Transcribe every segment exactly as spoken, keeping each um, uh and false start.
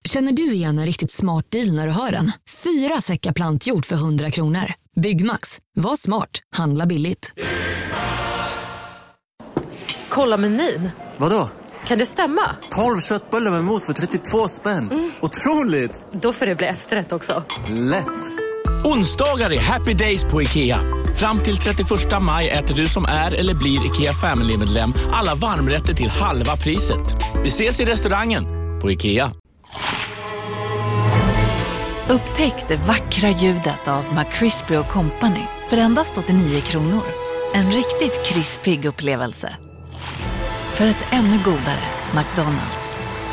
Känner du igen en riktigt smart deal när du hör den? Fyra säckar plantjord för hundra kronor. Byggmax. Var smart. Handla billigt. Kolla menyn. Vadå? Kan det stämma? tolv köttbullar med mos för trettiotvå spänn. Mm. Otroligt! Då får det bli efterrätt också. Lätt! Onsdagar är happy days på IKEA. Fram till trettioförsta maj äter du som är eller blir IKEA Family-medlem alla varmrätter till halva priset. Vi ses i restaurangen på IKEA. Upptäck det vackra ljudet av McCrispy och Company för endast åttionio kronor. En riktigt krispig upplevelse. För ett ännu godare McDonald's.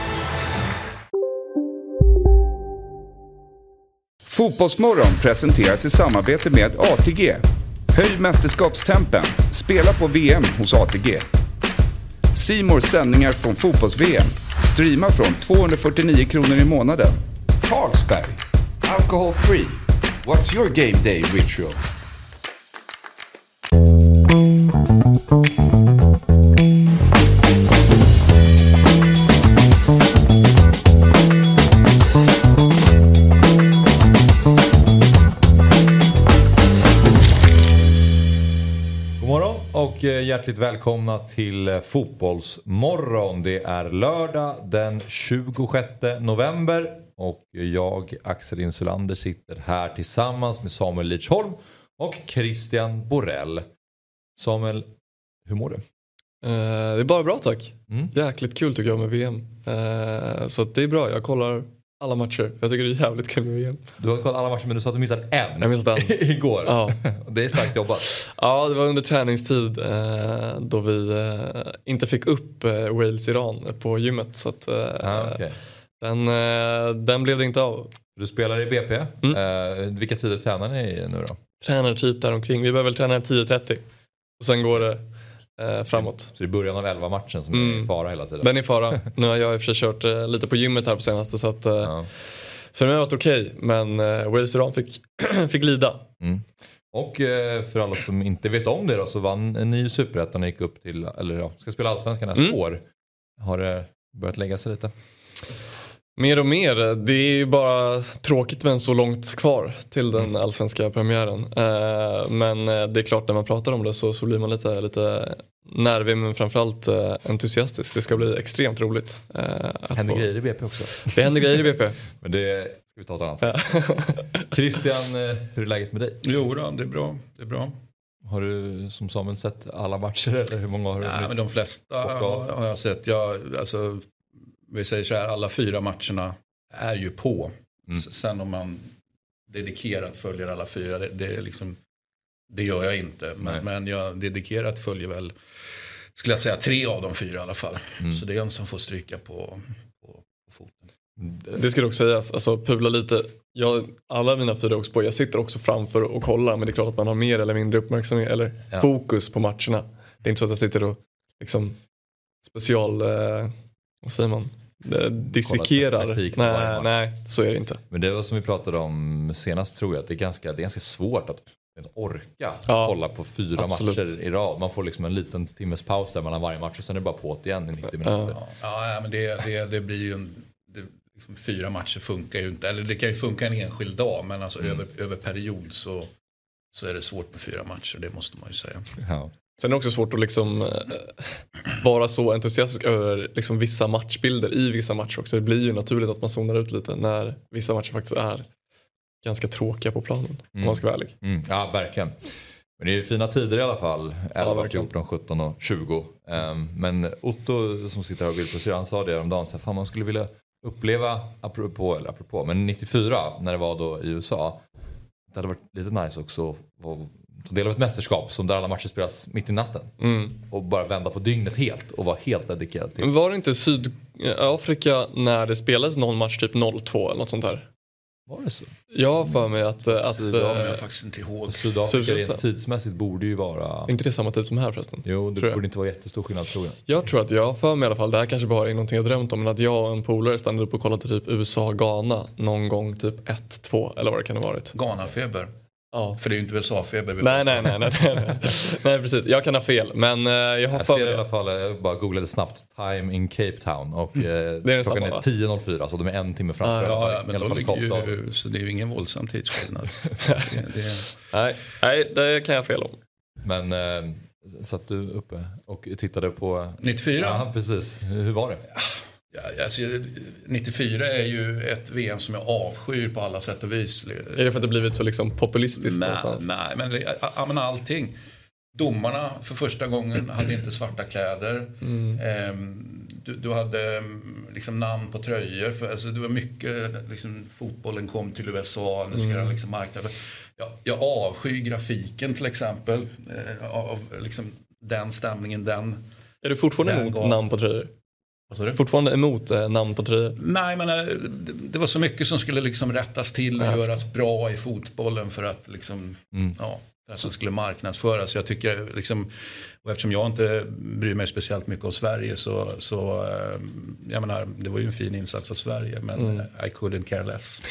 Fotbollsmorgon presenteras i samarbete med A T G. Höj mästerskapstempen. Spela på V M hos A T G. C Mores sändningar från fotbolls-V M. Streama från tvåhundrafyrtionio kronor i månaden. Carlsberg. Alcohol free. What's your game day ritual? Och hjärtligt välkomna till Fotbollsmorgon. Det är lördag den tjugosjätte november och jag, Axel Insulander, sitter här tillsammans med Samuel Lidsholm och Christian Borell. Samuel, hur mår du? Uh, det är bara bra, tack. Mm. Jäkligt kul tycker jag med V M. Uh, så det är bra, jag kollar alla matcher. Jag tycker det är jävligt kul med V M. Du har kollat alla matcher men du sa att du missade en. Jag missade en. Igår. Ja. Det är starkt jobbat. Ja, det var under träningstid eh, då vi eh, inte fick upp eh, Wales-Iran på gymmet. Så att, eh, ah, okay. den, eh, den blev det inte av. Du spelar i B P. Mm. Eh, vilka tider tränar ni nu då? Tränar typ där omkring. Vi behöver väl träna tio trettio. Och sen går det eh, framåt. Så det är början av elva matchen som mm. är i fara hela tiden? Den är i fara. Nu har jag i och för sig kört eh, lite på gymmet här på senaste. Så att... Eh, ja. För mig har det varit okej, okay, men uh, Wales-Iran fick, fick lida. Mm. Och uh, för alla som inte vet om det då, så vann en ny Superettan och gick upp till, eller ja, ska spela Allsvenskan nästa mm. år. Har det börjat lägga sig lite? Mer och mer. Det är ju bara tråkigt men så långt kvar till den mm. allsvenska premiären. Uh, men uh, det är klart, när man pratar om det så, så blir man lite, lite nervig, men framförallt uh, entusiastisk. Det ska bli extremt roligt. Uh, det händer få... grejer i B P också. Det händer grejer i B P. Men det ska vi ta ett annat. Christian, hur är läget med dig? Jo då, det är bra. Det är bra. Har du som Samuel sett alla matcher? Eller hur många har du? Nej, men de flesta har, har jag sett. Jag, alltså, vi säger så här, alla fyra matcherna är ju på. Mm. Sen om man dedikerat följer alla fyra, det, det, är liksom, det gör jag inte. Men, men jag dedikerat följer väl, skulle jag säga, tre av de fyra i alla fall. Mm. Så det är en som får stryka på, på, på foten. Det skulle också sägas, alltså pula lite. Jag, alla mina fyra också på, jag sitter också framför och kollar, men det är klart att man har mer eller mindre uppmärksamhet eller ja. fokus på matcherna. Det är inte så att jag sitter och liksom special, eh, vad säger man, dissekerar. Nej, nej, så är det inte. Men det var som vi pratade om senast, tror jag, att det är ganska, det är ganska svårt att orka ja, kolla på fyra absolut. matcher i rad. Man får liksom en liten timmes paus där mellan varje match och sen är det bara på igen i nittio minuter. Ja, ja men det, det, det blir ju en... Det, liksom, fyra matcher funkar ju inte. Eller det kan ju funka en enskild dag, men alltså mm. över, över period så, så är det svårt med fyra matcher. Det måste man ju säga. Ja. Sen är det också svårt att liksom äh, vara så entusiastisk över liksom vissa matchbilder i vissa matcher också. Det blir ju naturligt att man zonar ut lite när vissa matcher faktiskt är ganska tråkiga på planen. Mm. Om man ska vara ärlig. Mm. Ja, verkligen. Men det är fina tider i alla fall. elva, fjorton, sjutton och tjugo. Um, men Otto som sitter här och vill på syran sa det om dagen. Så fan, man skulle vilja uppleva, apropå, eller apropå, men nittiofyra när det var då i U S A. Det hade varit lite nice också att ta del av ett mästerskap som där alla matcher spelas mitt i natten. Mm. Och bara vända på dygnet helt och vara helt dedikerad till. Men var det inte Sydafrika när det spelades någon match typ noll två eller något sånt här? Var det så? Jag har för mig att... att Sydafrika, jag faktiskt inte ihåg. Sydafrika rent tidsmässigt borde ju vara... Inte det samma tid som här förresten? Jo, det borde inte vara jättestor skillnad, tror jag. Jag tror att jag har för mig i alla fall, det här kanske bara är någonting jag drömt om, men att jag och en polare stannade upp och kollade typ U S A-Ghana någon gång typ ett två eller vad det kan ha varit. Ghana-feber. Ja. För det är ju inte U S A-feber. Nej, nej, nej, nej, nej. Nej, precis. Jag kan ha fel, men uh, jag har Jag ser i alla fall, jag bara googlade snabbt, time in Cape Town och mm. uh, det är klockan samma, är tio noll fyra så de är en timme framför. Ah, ja, men då ligger ju, så det är ju ingen våldsam tidsskillnad. det, det... Nej, nej, det kan jag ha fel om. Men uh, satt du uppe och tittade på... nittiofyra? Ja, precis. Hur var det? Ja, alltså, nittiofyra är ju ett V M som jag avskyr på alla sätt och vis. Är det för att det blivit så liksom populistiskt nej, någonstans? Nej, men, ja, men allting. Domarna för första gången hade inte svarta kläder. Mm. Ehm, du, du hade liksom namn på tröjor. För, alltså, det var mycket, liksom, fotbollen kom till U S A, nu ska mm. den liksom marknaden. Jag, jag avskyr grafiken till exempel. Eh, av liksom, den stämningen, den... Är du fortfarande emot gav... namn på tröjor? Fortfarande emot eh, namn på tröjor? Nej, men eh, det, det var så mycket som skulle liksom rättas till och ja. göras bra i fotbollen för att liksom, mm. ja, för att det skulle marknadsföras. Jag tycker liksom, och eftersom jag inte bryr mig speciellt mycket om Sverige så, så eh, jag menar, det var ju en fin insats av Sverige, men mm. I couldn't care less.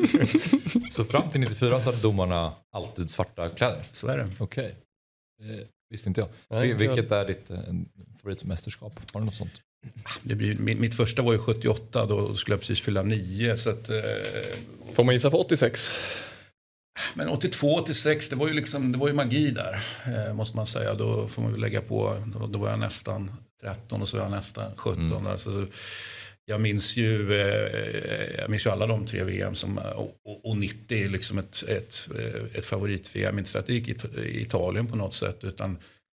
Så fram till nittiofyra så hade domarna alltid svarta kläder? Så är det. Okej. Okay. Visste inte jag. Nej, Vilket är ditt eh, favoritmästerskap? Har du något sånt? Det blir, mitt, mitt första var ju sjuttioåtta, då skulle jag precis fylla nio. Så att, eh, får man gissa på åttiosex? Men åttiotvå åttiosex, det var ju liksom, det var ju magi där, eh, måste man säga. Då får man väl lägga på, då, då var jag nästan tretton och så var jag nästan sjutton. Mm. Alltså, jag minns ju eh, jag minns ju alla de tre V M som, och, och, och nittio är liksom ett, ett, ett favorit-V M, inte för att det gick i Italien på något sätt, utan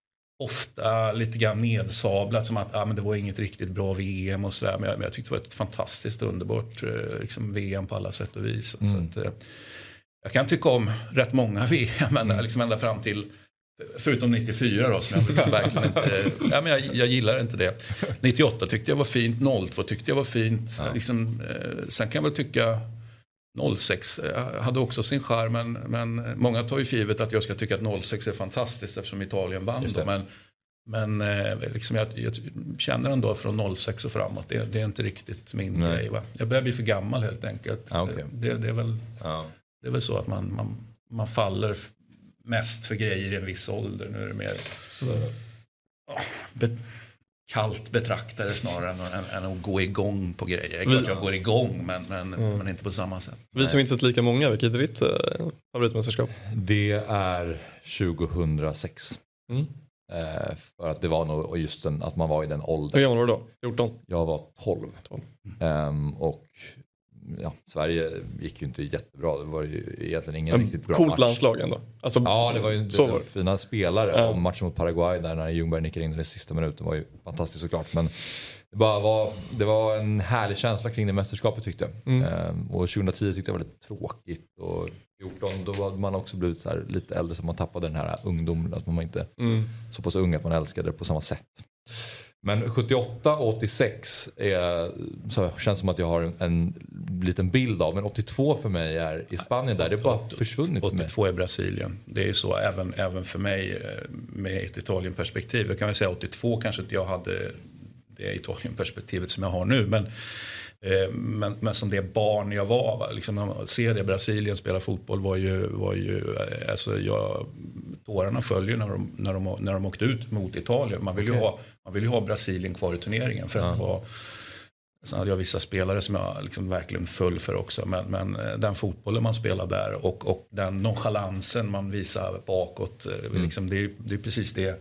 ofta lite grann nedsablat som att ah, men det var inget riktigt bra V M och sådär. Men jag, men jag tyckte det var ett fantastiskt underbart liksom, V M på alla sätt och vis. Mm. Så att, eh, jag kan tycka om rätt många V M, men mm. liksom ända fram till, förutom nittiofyra då, som jag liksom verkligen inte, ja, men jag, jag gillar inte det. nittioåtta tyckte jag var fint, noll två tyckte jag var fint. Ja. Liksom, eh, sen kan jag väl tycka noll sex hade också sin charm, men, men många tar ju för givet att jag ska tycka att noll sex är fantastiskt eftersom Italien vann då, men, men liksom jag, jag känner ändå från noll sex och framåt, det, det är inte riktigt min Nej. grej, va? Jag börjar bli för gammal helt enkelt. Ah, okay. det, det, är väl, ah. det är väl så att man, man, man faller mest för grejer i en viss ålder. Nu är det mer mm. oh, be, kallt betraktare snarare än, än, än att gå igång på grejer. Det är klart jag går igång, men, men, mm. men inte på samma sätt. Vi som inte sett lika många, vilket är ditt uh, favoritmästerskap? Det är tjugohundrasex. Mm. Eh, för att det var nog just den, att man var i den åldern. Hur gammal var du då? fjorton? Jag var tolv. tolv. Um, och ja, Sverige gick ju inte jättebra. Det var ju egentligen ingen en riktigt bra coolt match. Landslag ändå. Alltså, ja, det var ju det var fina spelare. Ja. Och matchen mot Paraguay där när Ljungberg nickade in i den sista minuten var ju fantastiskt såklart. Men det, bara var, det var en härlig känsla kring det mästerskapet tyckte jag. Mm. Um, och tjugohundratio tyckte jag var lite tråkigt. Och fjorton, då var man också blivit så här lite äldre, så man tappade den här ungdomen. Att man var inte mm. så pass ung att man älskade det på samma sätt. Men sjuttioåtta och åttiosex är, så känns som att jag har en, en liten bild av. Men åttiotvå för mig är i Spanien där. Det är bara försvunnit för mig. åttiotvå är Brasilien. Det är ju så även, även för mig med ett Italien-perspektiv. Jag kan väl säga åttiotvå kanske inte jag hade det Italien-perspektivet som jag har nu. Men, men, men som det barn jag var. Liksom, när man ser det, Brasilien spela fotboll var ju... Var ju alltså jag, tårarna följer när de, när, de, när de åkte ut mot Italien. Man vill ju, okay. ha, man vill ju ha Brasilien kvar i turneringen. För att ja. det var, sen hade jag vissa spelare som jag liksom verkligen föll för också. Men, men den fotbollen man spelar där och, och den nonchalansen man visar bakåt. Mm. Liksom, det, är, det är precis det.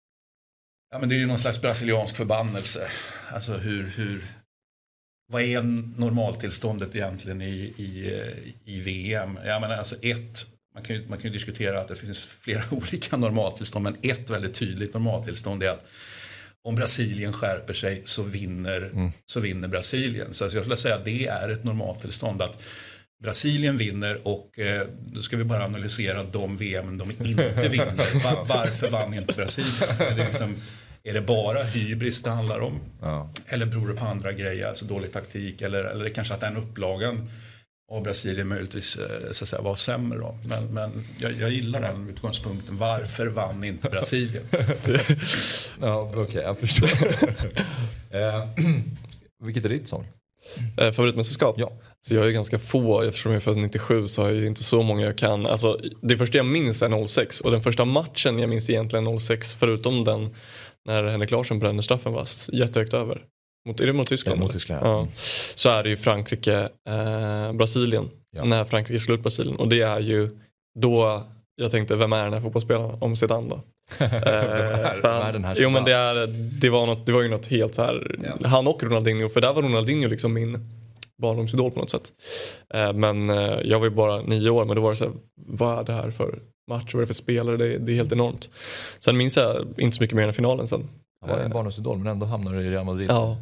Ja, men det är ju någon slags brasiliansk förbannelse. Alltså hur... hur vad är normaltillståndet egentligen i, i, i V M? Jag menar alltså ett... Man kan, ju, man kan ju diskutera att det finns flera olika normaltillstånd, men ett väldigt tydligt normaltillstånd är att om Brasilien skärper sig så vinner, mm. så vinner Brasilien. Så alltså jag skulle säga att det är ett normaltillstånd att Brasilien vinner och eh, då ska vi bara analysera de V M de inte vinner. Var, varför vann inte Brasilien? Är det, liksom, är det bara hybris det handlar om? Ja. Eller beror det på andra grejer, alltså dålig taktik eller, eller det kanske att den upplagan av Brasilien möjligtvis så att säga, var sämre då. Men, men jag, jag gillar den utgångspunkten. Varför vann inte Brasilien? Ja, okej, okay, jag förstår. eh, vilket är ditt sång? Eh, favoritmästerskap? Ja. Så jag är ganska få, eftersom jag är född nittiosju så har jag inte så många jag kan. Alltså, det första jag minns är noll sex och den första matchen jag minns egentligen noll sex förutom den när Henrik Larsson brände straffen var jättehögt över. Mot, är det mot Tyskland? Ja, mot Tyskland. Ja. Mm. Så är det ju Frankrike, eh, Brasilien. Ja. När Frankrike slår ut Brasilien. Och det är ju då jag tänkte, vem är den här fotbollsspelaren om Zidane då? eh, för, den här jo men det, är, det, var något, det var ju något helt så här. Ja. Han och Ronaldinho, för där var Ronaldinho liksom min barndomsidol på något sätt. Eh, men eh, jag var ju bara nio år, men då var det så här, vad är det här för match, vad är det för spelare, det, det är helt enormt. Sen minns jag inte så mycket mer än finalen sen. Han var en barndomsidol men ändå hamnade du i Real Madrid. Ja.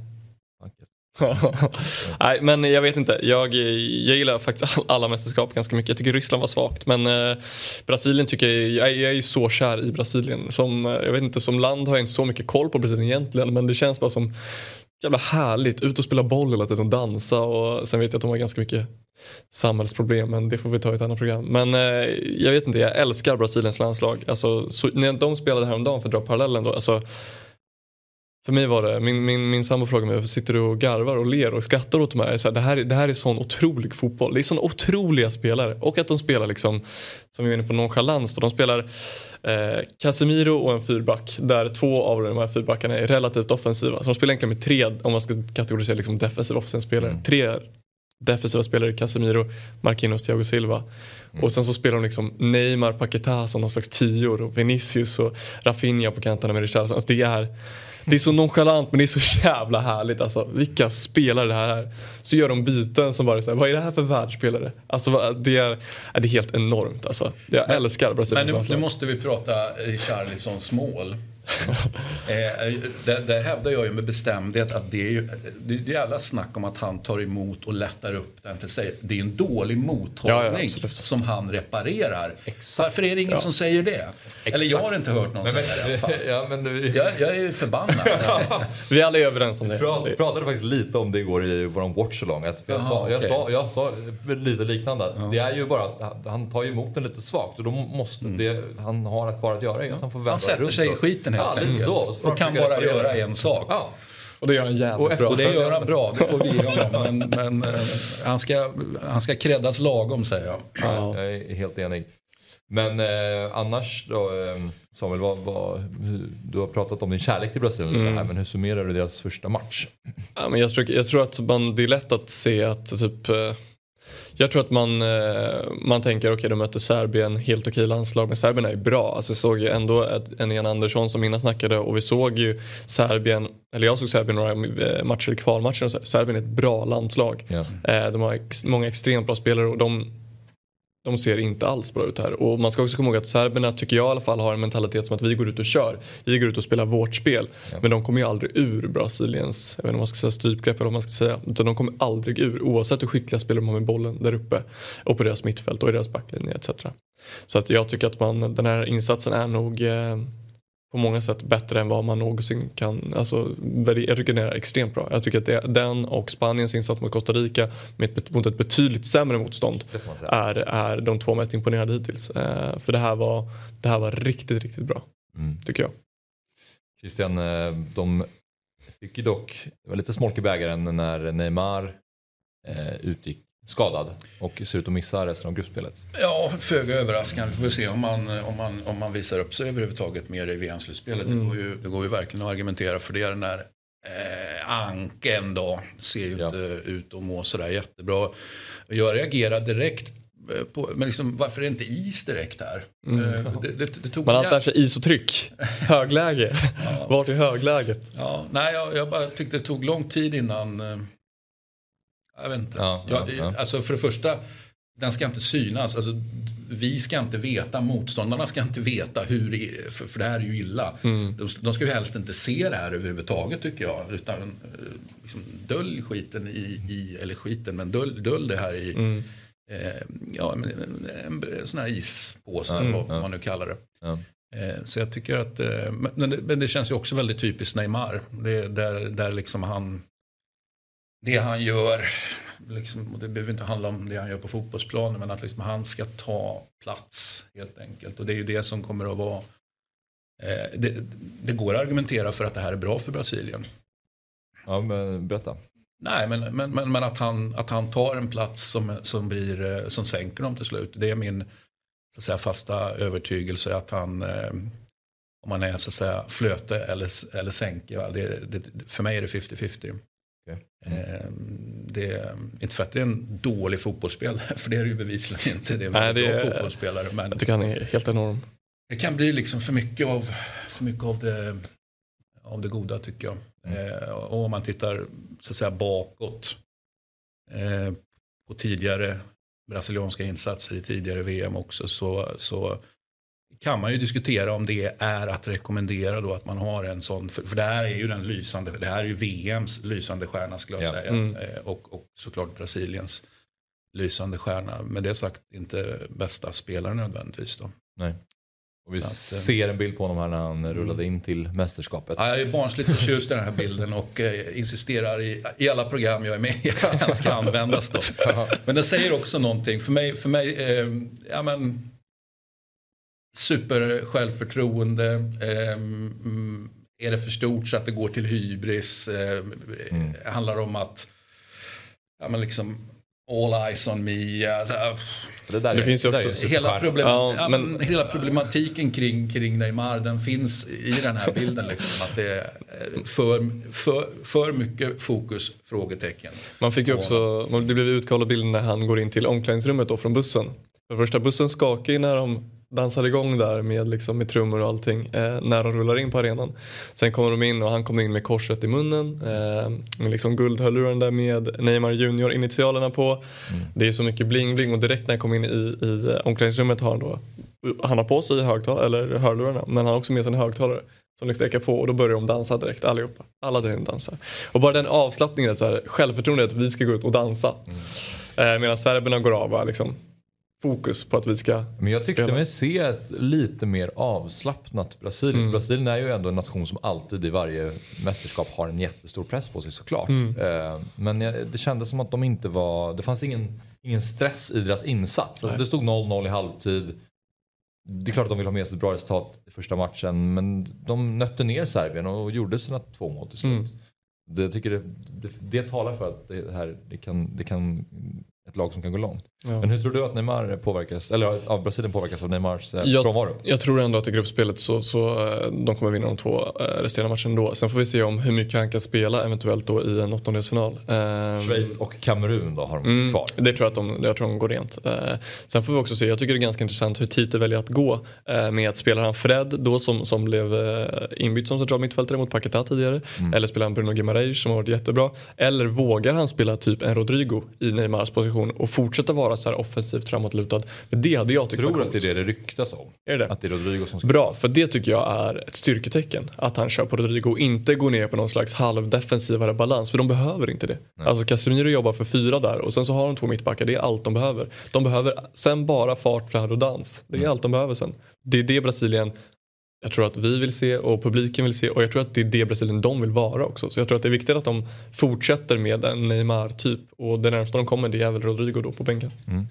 Nej, men jag vet inte. Jag, jag gillar faktiskt alla mästerskap ganska mycket. Jag tycker Ryssland var svagt. Men eh, Brasilien tycker jag, jag, jag är så kär i Brasilien. Som, jag vet inte, som land har jag inte så mycket koll på Brasilien egentligen. Men det känns bara som jävla härligt. Ut och spela boll hela tiden och dansa. Och sen vet jag att de har ganska mycket samhällsproblem. Men det får vi ta i ett annat program. Men eh, jag vet inte, jag älskar Brasiliens landslag. Alltså, så, när de spelade häromdagen, för att dra parallellen då. Alltså, för mig var det, min, min, min sambo frågade mig, varför sitter du och garvar och ler och skrattar åt mig? Så här, det, här, det här är sån otrolig fotboll. Det är såna otroliga spelare. Och att de spelar liksom, som vi är inne på, nonchalans. De spelar eh, Casemiro och en fyrback. Där två av de här fyrbackarna är relativt offensiva. Så de spelar egentligen med tre, om man ska kategorisera liksom defensiva offensiva spelare. Mm. Tre defensiva spelare, Casemiro, Marquinhos, Thiago Silva. Mm. Och sen så spelar de liksom Neymar, Paquetá som någon slags tior. Och Vinicius och Rafinha på kanterna med Richarlison. Alltså det är... Det är så nonchalant men det är så jävla härligt alltså. Vilka spelare det här är. Så gör de byten som bara är så här, vad är det här för världsspelare? Alltså det är, det är helt enormt alltså. Jag men, älskar Brasilien. Men nu, nu måste vi prata Richarlisons mål. eh, där, där hävdar jag ju med bestämdhet att det är ju, det, det är alla snack om att han tar emot och lättar upp den till sig. Det är en dålig mottagning ja, ja, som han reparerar. Exakt. Varför är det ingen ja. som säger det? Exakt. Eller jag har inte hört någon säga det i alla fall. Ja, men det... jag, jag är förbannad. Vi är alla överens om det. Vi pratade faktiskt lite om det igår i vår watchalong. Jag, Jaha, sa, jag, okay. sa, jag sa lite liknande. Ja. Det är ju bara att han tar emot den lite svagt. Och då måste mm. det han har att bara att göra är att han får vända han sätter sig i skiten helt ja, enkelt. Så, så och kan bara göra en sak. Ja. Och det gör han jävligt bra. Och det gör han bra, det får vi göra. Men, men uh, han, ska, han ska kreddas lagom, säger jag. Ja, jag är helt enig. Men eh, annars då, eh, Samuel, vad, vad, du har pratat om din kärlek till Brasilien mm. här, men hur summerar du deras första match? Ja, men jag, tror, jag tror att man, det är lätt att se att typ... Eh, jag tror att man, man tänker okej, okay, de möter Serbien, helt okej landslag, men Serbien är bra. Alltså, jag såg ju ändå en Ian Andersson som innan snackade och vi såg ju Serbien, eller jag såg Serbien några matcher i kvalmatchen och så. Serbien är ett bra landslag. Yeah. De har ex, många extremt bra spelare och de, de ser inte alls bra ut här. Och man ska också komma ihåg att serberna, tycker jag i alla fall, har en mentalitet som att vi går ut och kör. Vi går ut och spelar vårt spel. Ja. Men de kommer ju aldrig ur Brasiliens, jag vet inte om man ska säga strypgrepp eller vad man ska säga. Utan de kommer aldrig ur, oavsett hur skickliga spelare de har med bollen där uppe. Och på deras mittfält och i deras backlinje et cetera. Så att jag tycker att man, den här insatsen är nog eh, på många sätt bättre än vad man någonsin kan. Alltså, jag tycker den är extremt bra. Jag tycker att det, den och Spaniens insats mot Costa Rica med ett, mot ett betydligt sämre motstånd är, är de två mest imponerade hittills. Eh, för det här var, det här var riktigt, riktigt bra. Mm. Tycker jag. Christian, de fick ju dock, det var lite smolk i bägaren när Neymar eh, utgick skadad och ser ut att missa resten av gruppspelet. Ja, föga överraskande. Vi får se om man, om man, om man visar upp sig överhuvudtaget mer i V M-slutspelet. Mm. Det, går ju, det går ju verkligen att argumentera för det. Den där eh, anken då ser ju ja. inte ut att må sådär jättebra. Jag reagerade direkt på, men liksom, varför är det inte is direkt här? Mm. Det, det, det tog man har sig is och tryck. Högläge. Ja. Vart är högläget? Ja, nej, jag, jag bara tyckte det tog lång tid innan... Jag vet inte. Ja, ja, ja. Alltså för det första, den ska inte synas. Alltså, vi ska inte veta, motståndarna ska inte veta hur det är, för, för det här är ju illa. Mm. De, de ska ju helst inte se det här överhuvudtaget, tycker jag. Utan liksom, dölj skiten i, i eller skiten, men dölj, dölj det här i mm. eh, ja, en, en, en sån här ispåse, mm. vad ja. man nu kallar det. Ja. Eh, så jag tycker att, eh, men, det, men det känns ju också väldigt typiskt Neymar. Det, där, där liksom han det han gör, liksom, och det behöver inte handla om det han gör på fotbollsplanen, men att liksom han ska ta plats helt enkelt. Och det är ju det som kommer att vara... Eh, det, det går att argumentera för att det här är bra för Brasilien. Ja, men berätta. Nej, men, men, men, men att, han, att han tar en plats som, som, blir, som sänker dem till slut. Det är min så att säga, fasta övertygelse att han, eh, om han är så att säga, flöte eller, eller sänker, ja, det, det, för mig är det femtio femtio. Okay. Mm. Eh, det är inte för att det är en dålig fotbollsspelare, för det är det ju bevisligen inte. Det är en Nej, det är, bra fotbollsspelare. Men jag tycker han är helt enorm. Det kan bli liksom för mycket av, för mycket av, det, av det goda tycker jag. Mm. Eh, och om man tittar så att säga bakåt eh, på tidigare brasilianska insatser i tidigare V M också, så, så kan man ju diskutera om det är att rekommendera då att man har en sån, för, för det här är ju den lysande, det här är ju V M:s lysande stjärna skulle jag ja. säga, mm. eh, och, och såklart Brasiliens lysande stjärna, men det är sagt inte bästa spelare nödvändigtvis då. Nej. Och vi att, ser en bild på honom här när han mm. rullade in till mästerskapet. Ja, jag är barnsligt förtjust i den här bilden och eh, insisterar i, i alla program jag är med i att den ska användas då. Men den säger också någonting. För mig, för mig eh, ja men super självförtroende. Eh, är det för stort så att det går till hybris? Eh, mm. Handlar om att ja men liksom all eyes on me. Alltså, det där det är, finns ju också hela, problem, ja, ja, men, hela problematiken kring, kring Neymar, den finns i den här bilden liksom, att det är för, för, för mycket fokus, frågetecken. Man fick ju också, det blev utkallat bilden när han går in till omklädningsrummet då från bussen. För första bussen skakar ju när de dansar igång där med, liksom, med trummor och allting eh, när de rullar in på arenan. Sen kommer de in och han kommer in med korset i munnen eh, med liksom guldhörluren där med Neymar Junior initialerna på. Mm. Det är så mycket bling bling och direkt när han kommer in i, i omklädningsrummet har han då han har på sig högtal- eller hörlurarna, men han har också med sig en högtalare som liksom stäcker på och då börjar de dansa direkt allihopa. Alla där dansar. Och bara den avslappningen, så här, självförtroendet att vi ska gå ut och dansa. Mm. Eh, medan serberna går av liksom fokus på att vi ska... Men jag tyckte mig se ett lite mer avslappnat Brasilien. Mm. Brasilien är ju ändå en nation som alltid i varje mästerskap har en jättestor press på sig såklart. Mm. Eh, men det kändes som att de inte var... Det fanns ingen, ingen stress i deras insats. Alltså det stod noll noll i halvtid. Det är klart att de vill ha med sig ett bra resultat i första matchen. Men de nötte ner Serbien och gjorde sina två mål till slut. Mm. Det, jag tycker det, det, det talar för att det här det kan... Det kan ett lag som kan gå långt. Ja. Men hur tror du att Neymar påverkas, eller av Brasilien påverkas av Neymars eh, jag, frånvaro? Jag tror ändå att i gruppspelet så, så de kommer vinna de två eh, resterande matchen då. Sen får vi se om hur mycket han kan spela eventuellt då i en åttondelsfinal. Eh, Schweiz och Kamerun då har de mm, kvar. Det tror jag att de, jag tror de går rent. Eh, sen får vi också se, jag tycker det är ganska intressant hur Tite väljer att gå eh, med att spela han Fred då som, som blev eh, inbytt som central mittfältare mot Paquetá tidigare. Mm. Eller spelar han Bruno Guimaraes som har varit jättebra. Eller vågar han spela typ en Rodrigo i Neymars position och fortsätta vara så här offensivt framåtlutad. För det hade jag tyckt. Jag tror att det är det det ryktas om. Är det? Att det är Rodrigo som ska... Bra, för det tycker jag är ett styrketecken. Att han kör på Rodrigo och inte går ner på någon slags halvdefensivare balans. För de behöver inte det. Nej. Alltså Casemiro jobbar för fyra där och sen så har de två mittbackar. Det är allt de behöver. De behöver sen bara fart, flärd och dans. Det är mm. allt de behöver sen. Det är det Brasilien... Jag tror att vi vill se och publiken vill se och jag tror att det är det Brasilien de vill vara också. Så jag tror att det är viktigt att de fortsätter med en Neymar-typ och det närmsta de kommer det är väl Rodrigo då på bänken. Mm.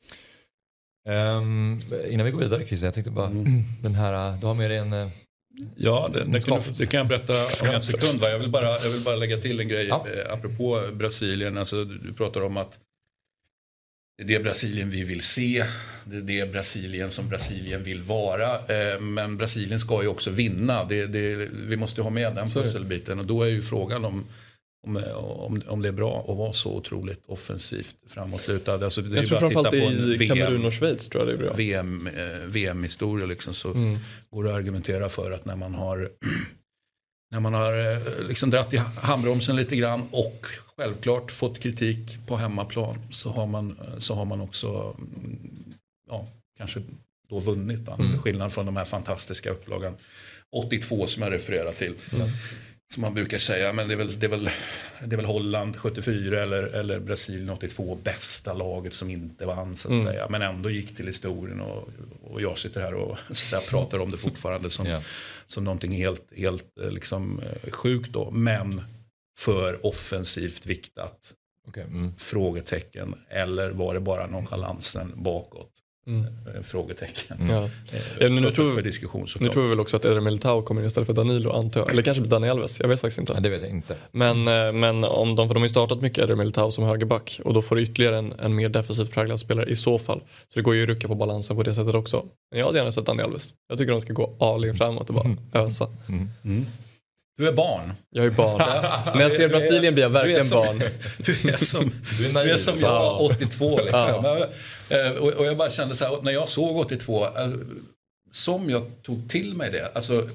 Um, innan vi går vidare Christian, jag tänkte bara mm. den här, du har med dig en uh, ja, det, det, kan, det kan jag berätta om en sekund va? Jag vill bara, jag vill bara lägga till en grej ja. eh, apropå Brasilien, alltså du pratar om att det är det Brasilien vi vill se. Det är det Brasilien som Brasilien vill vara. Eh, men Brasilien ska ju också vinna. Det, det, vi måste ha med den pusselbiten. Och då är ju frågan om, om, om, om det är bra att vara så otroligt offensivt framåtlutad. Alltså, det jag är tror bara framförallt i Kamerun och Schweiz tror jag det är bra. V M, eh, V M-historia liksom, så mm. går det att argumentera för att när man har... När man har liksom dratt i handbromsen lite grann och självklart fått kritik på hemmaplan så har man, så har man också ja, kanske då vunnit. Mm. Skillnad från de här fantastiska upplagan åttiotvå som jag refererar till. Mm. Som man brukar säga, men det är väl, det är väl, det är väl Holland sjuttiofyra eller, eller Brasilien åttiotvå bästa laget som inte vann så att mm. säga. Men ändå gick till historien och, och jag sitter här och så här, pratar om det fortfarande som, yeah. som någonting helt, helt liksom, sjukt då. Men för offensivt viktat okay. mm. frågetecken eller var det bara nonchalansen bakåt? Mm. Frågetecken. Mm. Ja. Ja, nu, för, tror, för diskussion, nu tror vi väl också att Eder Militao kommer in istället för Danilo, antar jag. Eller kanske blir Dani Alves, jag vet faktiskt inte. Ja, det vet jag inte. Men, men om de, för de har ju startat mycket Eder Militao som högerback. Och då får du ytterligare en, en mer defensivt präglad spelare i så fall. Så det går ju att rucka på balansen på det sättet också. Men jag hade gärna sett Dani Alves. Jag tycker de ska gå all in framåt och bara mm. ösa. Mm. Mm. Du är barn. Jag är barn. När jag ser Brasilien blir jag verkligen som, barn. Du är som, du är, du är som jag, åttiotvå liksom. Ja. Och, och jag bara kände så här, när jag såg åttiotvå, alltså, som jag tog till mig det, alltså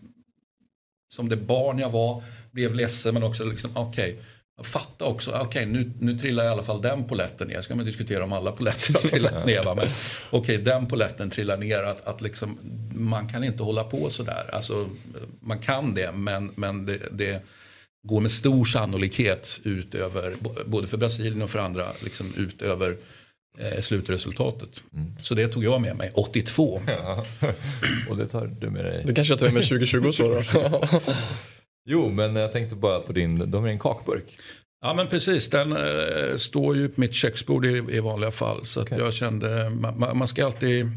som det barn jag var, blev ledsen, men också liksom, okej, okay, jag fattar också, okej, okay, nu, nu trillar i alla fall den poletten ner. Ska man diskutera om alla poletter har trillat ner, va? Men okej, okay, den poletten trillar ner, att, att liksom, man kan inte hålla på så där. Alltså, man kan det, men, men det, det går med stor sannolikhet ut över, både för Brasilien och för andra, liksom ut över eh, slutresultatet. Mm. Så det tog jag med mig, åttiotvå. Ja. Och det tar du med dig. Det kanske jag tar med mig tjugo tjugo så då. Jo, men jag tänkte bara på din, de är en kakburk. Ja, men precis, den eh, står ju på mitt köksbord i, i vanliga fall. Så okay. att jag kände, man, man ska alltid,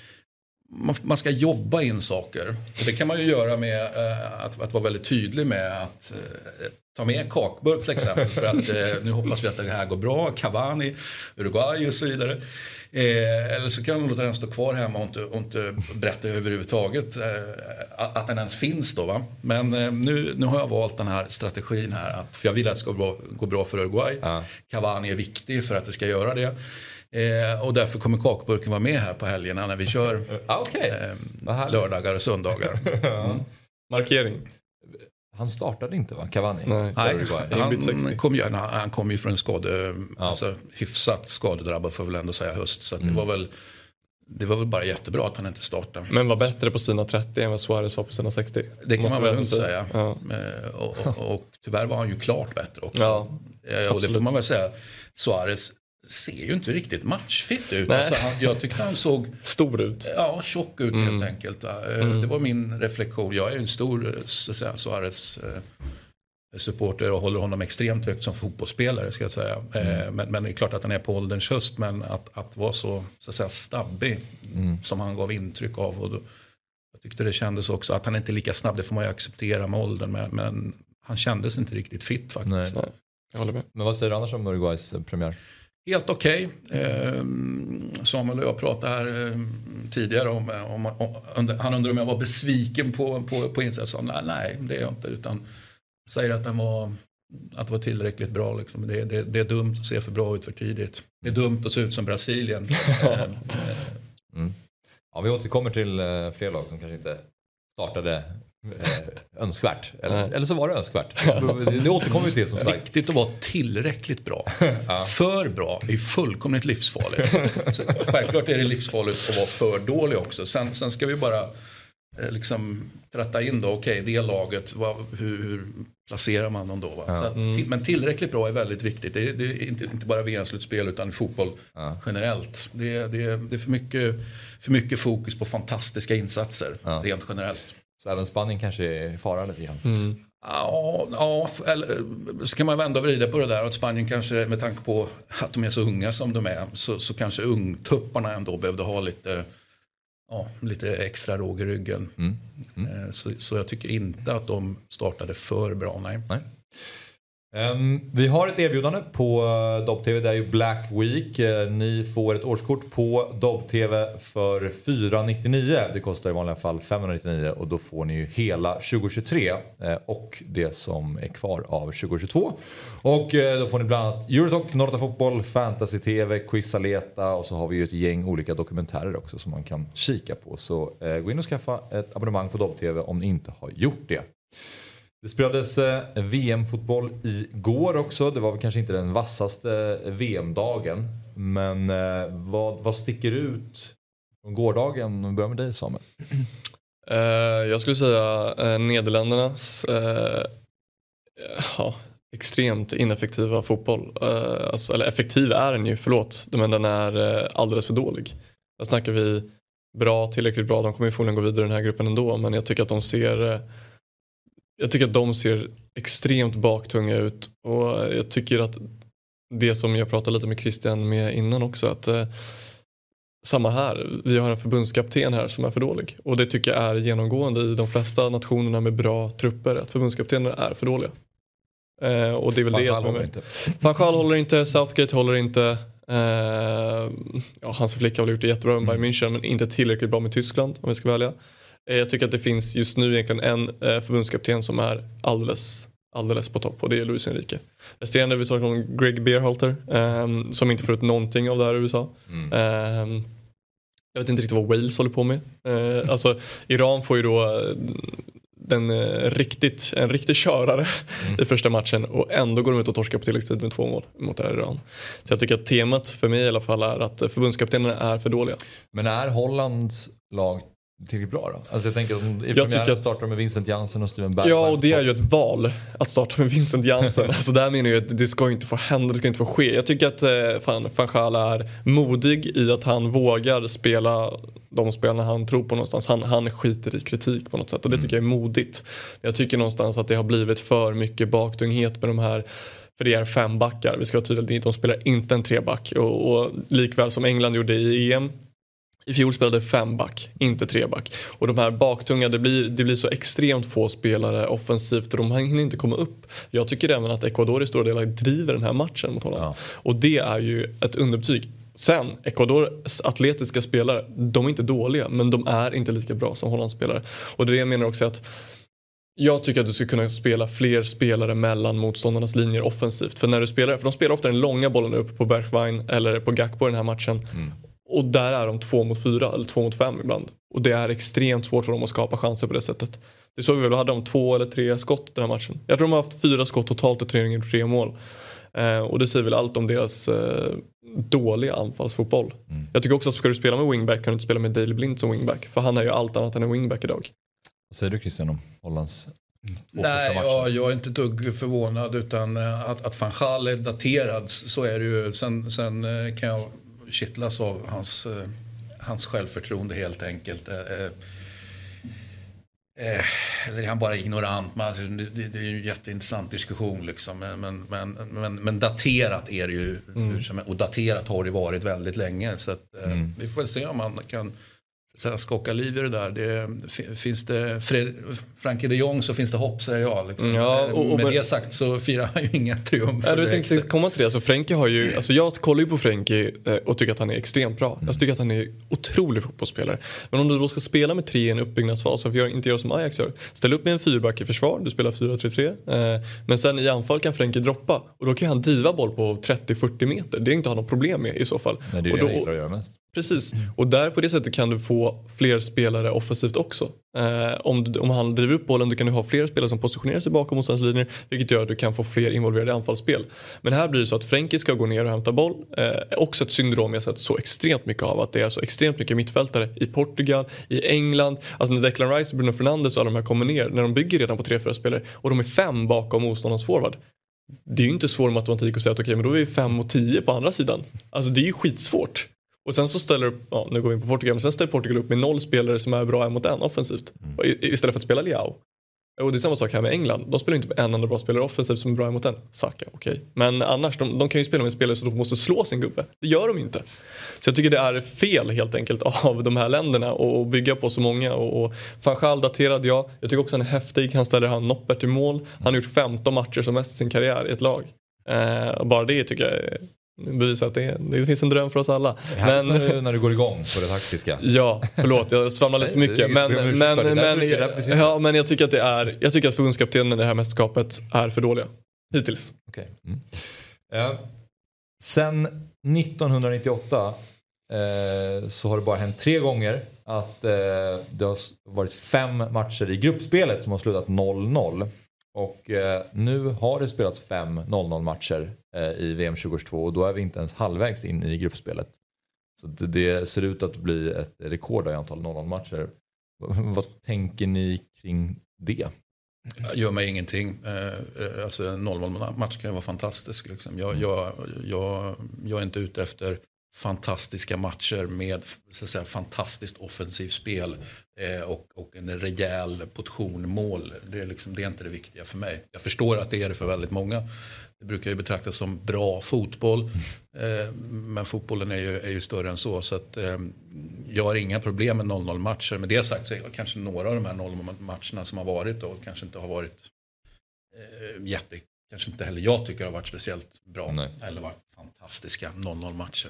man, man ska jobba in saker. Och det kan man ju göra med eh, att, att vara väldigt tydlig med att eh, ta med kakburk till exempel. För att eh, nu hoppas vi att det här går bra. Cavani, Uruguay och så vidare. Eh, eller så kan man låta den stå kvar hemma och inte, och inte berätta överhuvudtaget eh, att, att den ens finns då, va? Men eh, nu, nu har jag valt den här strategin här, att, för jag vill att det ska gå, gå bra för Uruguay. Ja. Cavani är viktig för att det ska göra det. Eh, och därför kommer kakburken vara med här på helgerna när vi kör ah, okay. eh, lördagar och söndagar. Mm. Markering. Han startade inte, va? Cavani? Nej, Nej han, kom ju, han kom ju från en skade, ja. alltså, hyfsat skadedrabbad får väl ändå säga höst. Så mm. det, var väl, det var väl bara jättebra att han inte startade. Men var bättre på sina trettio än vad Suarez var på sina sextio. Det kan man väl inte säga. Ja. Och, och, och tyvärr var han ju klart bättre också. Ja, och det får man väl säga. Suarez ser ju inte riktigt matchfit ut. Alltså, han, jag tyckte han såg stor ut. Ja, tjock ut mm. helt enkelt. Mm. Det var min reflektion. Jag är ju en stor så att säga, Suarez eh, supporter och håller honom extremt högt som fotbollsspelare, ska jag säga. Mm. Eh, men, men det är klart att han är på ålderns höst, men att, att vara så, så att säga, stabbig mm. som han gav intryck av. Och då, jag tyckte det kändes också att han inte är lika snabb, det får man ju acceptera med åldern, men, men han kändes inte riktigt fit faktiskt. Nej. Jag håller med. Men vad säger du annars om Uruguays premiär? Helt okej. Okay. Eh, Samuel och jag pratade här eh, tidigare om, om, om under, han undrar om jag var besviken på, på, på insatsen. Nej, nej, det är jag inte. Utan säger att den var, att det var tillräckligt bra. Liksom. Det, det, det är dumt att se för bra ut för tidigt. Det är dumt att se ut som Brasilien. eh, mm. Ja, vi återkommer till eh, fler lag som kanske inte startade Eh, önskvärt. Eller, eller så var det önskvärt. Det, det återkommer vi till, som sagt. Viktigt att vara tillräckligt bra. Ja. För bra är fullkomligt livsfarligt. Så, självklart är det livsfarligt att vara för dålig också. Sen, sen ska vi bara eh, liksom tratta in då, okej, okay, det laget, vad, hur, hur placerar man dem då? Va? Ja. Så att, till, men tillräckligt bra är väldigt viktigt. Det är, det är inte, inte bara V M-slutspel utan i fotboll ja. generellt. Det är, det, är, det är för mycket, för mycket fokus på fantastiska insatser, ja. rent generellt. Så även Spanien kanske är fara lite grann. Mm. Ja, ja, eller så kan man vända och vrida på det där. Att Spanien kanske, med tanke på att de är så unga som de är, så, så kanske ungtupparna ändå behövde ha lite, ja, lite extra råg i ryggen. Mm. Mm. Så, så jag tycker inte att de startade för bra, nej. nej. Um, vi har ett erbjudande på uh, Dobb T V, det är ju Black Week. Uh, ni får ett årskort på Dobb T V för fyrahundranittionio. Det kostar i vanliga fall femhundranittionio och då får ni ju hela tjugohundratjugotre uh, och det som är kvar av tjugohundratjugotvå. Och uh, då får ni bland annat Eurotalk, Norra Fotboll, Fantasy T V, Quizaleta och så har vi ju ett gäng olika dokumentärer också som man kan kika på. Så uh, gå in och skaffa ett abonnemang på Dobb T V om ni inte har gjort det. Det spelades eh, V M-fotboll igår också. Det var väl kanske inte den vassaste V M-dagen. Men eh, vad, vad sticker ut från gårdagen? Vi börjar med dig, Samuel. Uh, jag skulle säga uh, Nederländernas uh, ja, extremt ineffektiva fotboll. Uh, alltså, eller effektiv är den ju, förlåt. Men den är uh, alldeles för dålig. Där snackar vi bra, tillräckligt bra. De kommer ju förmodligen gå vidare i den här gruppen ändå. Men jag tycker att de ser... Uh, Jag tycker att de ser extremt baktunga ut och jag tycker att det som jag pratade lite med Christian med innan också, att samma här. Vi har en förbundskapten här som är för dålig. Och det tycker jag är genomgående i de flesta nationerna med bra trupper. Att förbundskaptener är för dåliga. Eh, och det är väl Van det Gaal som håller är. inte. Van Gaal håller inte, Southgate håller inte. Eh, ja, Hansi Flick har väl gjort det jättebra med Bayern München, men inte tillräckligt bra med Tyskland om vi ska välja. Eh, jag tycker att det finns just nu egentligen en eh, förbundskapten som är alldeles, alldeles på topp, och det är Luis Enrique. Resterande vi tar om Greg Berhalter eh, som inte får ut någonting av det här i U S A. Mm. Eh, jag vet inte riktigt vad Wales håller på med. Eh, alltså Iran får ju då den, eh, riktigt, en riktig körare mm. i första matchen, och ändå går de ut och torskar på tilläggstid med två mål mot det här Iran. Så jag tycker att temat för mig i alla fall är att förbundskaptenerna är för dåliga. Men är Hollands lag tillräckligt bra då? Alltså jag tänker att i jag premiären att... startar med Vincent Janssen och Steven Bergwijn. Ja, och det är ju ett val att starta med Vincent Janssen. Alltså där menar jag att det ska inte få hända, det ska inte få ske. Jag tycker att eh, fan, Van Gaal är modig i att han vågar spela de spelarna han tror på någonstans. Han, han skiter i kritik på något sätt, och det tycker jag är modigt. Jag tycker någonstans att det har blivit för mycket baktunghet med de här. För det är fem backar, vi ska vara tydliga, de spelar inte en treback. Och, och likväl som England gjorde i E M i fjol spelade fem back, inte tre back. Och de här baktunga, det blir, det blir så extremt få spelare offensivt, och de hinner inte komma upp. Jag tycker även att Ecuador i stora delar driver den här matchen mot Holland. Ja. Och det är ju ett underbetyg. Sen, Ecuadors atletiska spelare, de är inte dåliga, men de är inte lika bra som Hollands spelare. Och det är det jag menar också, att jag tycker att du ska kunna spela fler spelare mellan motståndarnas linjer offensivt. För när du spelar, för de spelar ofta den långa bollen upp på Bergwijn eller på Gakpo i den här matchen. Mm. Och där är de två mot fyra eller två mot fem ibland. Och det är extremt svårt för dem att skapa chanser på det sättet. Det såg vi väl, då hade de två eller tre skott den här matchen. Jag tror de har haft fyra skott totalt och tre, tre mål. Eh, och det säger väl allt om deras eh, dåliga anfallsfotboll. Mm. Jag tycker också att ska du spela med wingback kan du inte spela med Daley Blind som wingback. För han är ju allt annat än en wingback idag. Vad säger du, Christian, om Hollands? Nej, jag, jag är inte dugg förvånad, utan att, att Van Gaal är daterad, så är det ju. Sen, sen kan jag kittlas av hans, eh, hans självförtroende helt enkelt. Eh, eh, eller är han bara ignorant? Man, det, det är ju en jätteintressant diskussion liksom. Men, men, men, men daterat är det ju, mm. och daterat har det varit väldigt länge. Så att, eh, mm. vi får väl se om man kan så skocka liv i det där. Det, finns det Fred, Frankie de Jong, så finns det hopp, säger jag. Liksom. Ja, och, och med det sagt så firar han ju inga triumfer. Ja, du tänkte komma till det. Alltså, Frankie har ju, alltså, jag kollar ju på Frankie och tycker att han är extremt bra. Mm. Jag tycker att han är otrolig fotbollsspelare. Men om du då ska spela med tre i en uppbyggnadsfas, så får jag inte göra som Ajax gör. Ställ upp med en fyrback i försvar, du spelar fyra tre tre. Eh, men sen i anfall kan Frankie droppa. Och då kan han driva boll på trettio till fyrtio meter. Det är inte ha något problem med i så fall. Nej, det är och det då, jag gillar att göra mest. Precis, och där på det sättet kan du få fler spelare offensivt också. Eh, om, du, om han driver upp bollen, du kan du ha fler spelare som positionerar sig bakom motståndarlinjer, vilket gör att du kan få fler involverade anfallsspel. Men här blir det så att Frankie ska gå ner och hämta boll. Eh, också ett syndrom jag sett så extremt mycket av, att det är så extremt mycket mittfältare i Portugal, i England. Alltså när Declan Rice, Bruno Fernandes och alla de här kommer ner, när de bygger redan på tre fyra spelare och de är fem bakom motståndarens forward. Det är ju inte svår matematik att säga att okej, men då är vi fem och tio på andra sidan. Alltså det är ju skitsvårt. Och sen så ställer, ja nu går vi in på Portugal, men sen ställer Portugal upp med noll spelare som är bra mot en offensivt. Mm. Istället för att spela Leao. Och det är samma sak här med England. De spelar inte med en enda bra spelare offensivt som är bra mot en. Saka, okej. Okay. Men annars, de, de kan ju spela med spelare så de måste slå sin gubbe. Det gör de inte. Så jag tycker det är fel helt enkelt av de här länderna och bygga på så många. Och, och Van Gaal daterad, ja. Jag tycker också han är häftig. Han ställer han Noppert till mål. Han har gjort femton matcher som mest i sin karriär i ett lag. Eh, bara det tycker jag är bevisar att det, det finns en dröm för oss alla. Men när du går igång på det taktiska. Ja, förlåt, jag svamlar lite för mycket. Men, men, men, ja, men jag tycker att det är, jag tycker att förbundskaptenen i det här mästerskapet är för dåliga. Hittills. Okej. Okay. Mm. Uh, sen nittonhundranittioåtta uh, så har det bara hänt tre gånger att uh, det har varit fem matcher i gruppspelet som har slutat noll noll. Och eh, nu har det spelats fem noll noll matcher eh, i V M tjugohundratjugotvå och då är vi inte ens halvvägs in i gruppspelet. Så det, det ser ut att bli ett rekord i antal noll noll matcher. Vad tänker ni kring det? Gör mig ingenting. Eh, alltså en noll noll match kan ju vara fantastisk. Liksom. Jag, jag, jag, jag är inte ute efter fantastiska matcher med så att säga, fantastiskt offensivt spel eh, och, och en rejäl portion mål. Det är, liksom, det är inte det viktiga för mig. Jag förstår att det är det för väldigt många. det brukar ju betraktas som bra fotboll. Eh, men fotbollen är ju, är ju större än så. Så att, eh, jag har inga problem med noll noll-matcher. Med det sagt så är kanske några av de här noll noll-matcherna som har varit då kanske inte har varit eh, jätte... Kanske inte heller jag tycker har varit speciellt bra. Nej. Eller varit fantastiska noll noll-matcher.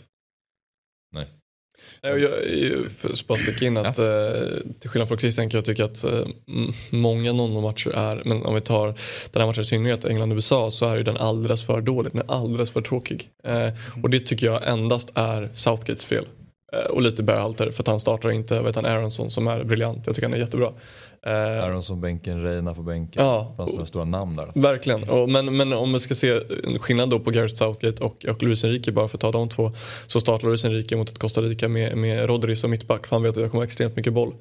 Nej. Jag, jag, för att bara sticka in att ja. eh, till skillnad från Christian kan jag tycka att eh, många noll noll-matcher är, men om vi tar den här matchen i synnerhet England och U S A, så är ju den alldeles för dålig, den är alldeles för tråkig. Eh, och det tycker jag endast är Southgates fel. Eh, och lite Berhalter, för att han startar inte, vet han, Aronson som är briljant. Jag tycker han är jättebra. Uh, Aronson bänken, Reina på bänken. Ja, fanns några stora namn där. Verkligen. Och, men, men om man ska se en skillnad då på Gareth Southgate och, och Luis Enrique, bara för att ta de två, så startar Luis Enrique mot ett Costa Rica med, med Rodri som mittback, för han vet att jag kommer extremt mycket boll.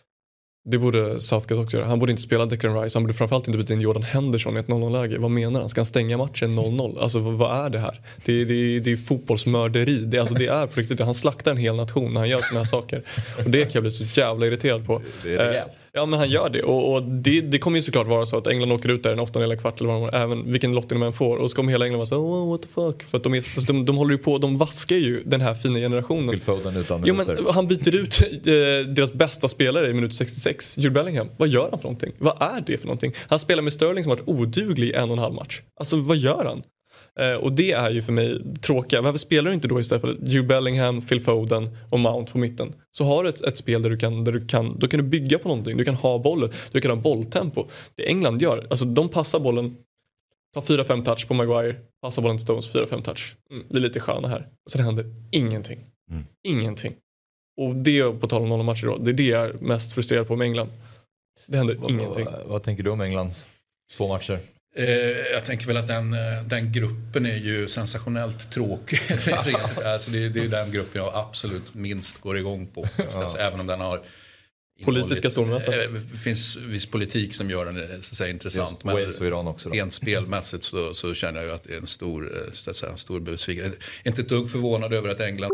Det borde Southgate också göra. Han borde inte spela Declan Rice, han borde framförallt inte byta in Jordan Henderson i ett noll noll-läge. Vad menar han? Ska han stänga matchen noll noll? Alltså vad, vad är det här? Det, det, det är fotbollsmörderi. Det, alltså, det är på riktigt. Han slaktar en hel nation när han gör såna här saker. Och det kan jag bli så jävla irriterad på. Det är det. Ja, men han gör det. Och, och det, det kommer ju såklart vara så att England åker ut där en åttonde eller kvart eller vad de, även vilken lottning de än får. Och så kommer hela England vara så oh, what the fuck. För att de, är, alltså, de, de håller ju på, de vaskar ju den här fina generationen. Phil Foden utan jo, men han byter ut eh, deras bästa spelare i minut sextiosex. Jude Bellingham. Vad gör han för någonting? Vad är det för någonting? Han spelar med Sterling som har varit oduglig i en och en halv match. Alltså vad gör han? Eh, och det är ju för mig tråkiga. Varför spelar du inte då istället för Jude Bellingham, Phil Foden och Mount på mitten? Så har du ett, ett spel där du kan, där du kan, då kan du bygga på någonting. Du kan ha bollen, du kan ha bolltempo. Det England gör, alltså de passar bollen, tar fyra fem touch på Maguire, passar bollen till Stones, fyra fem touch. Mm, det är lite sköna här. Och sen händer ingenting. Mm. Ingenting. Och det, på tal om noll matcher då, det är det jag är mest frustrerad på med England. Det händer vad, ingenting. Vad, vad tänker du om Englands två matcher? Eh, jag tänker väl att den, den gruppen är ju sensationellt tråkig. Alltså det, det är den gruppen jag absolut minst går igång på. Ja. Alltså, även om den har politiska stormöten. Eh, det finns viss politik som gör den så att säga, intressant. Just, men Wales och Iran också då. Rent spelmässigt så, så känner jag ju att det är en stor, så att säga, en stor besvikelse. Inte ett dugg förvånad över att England...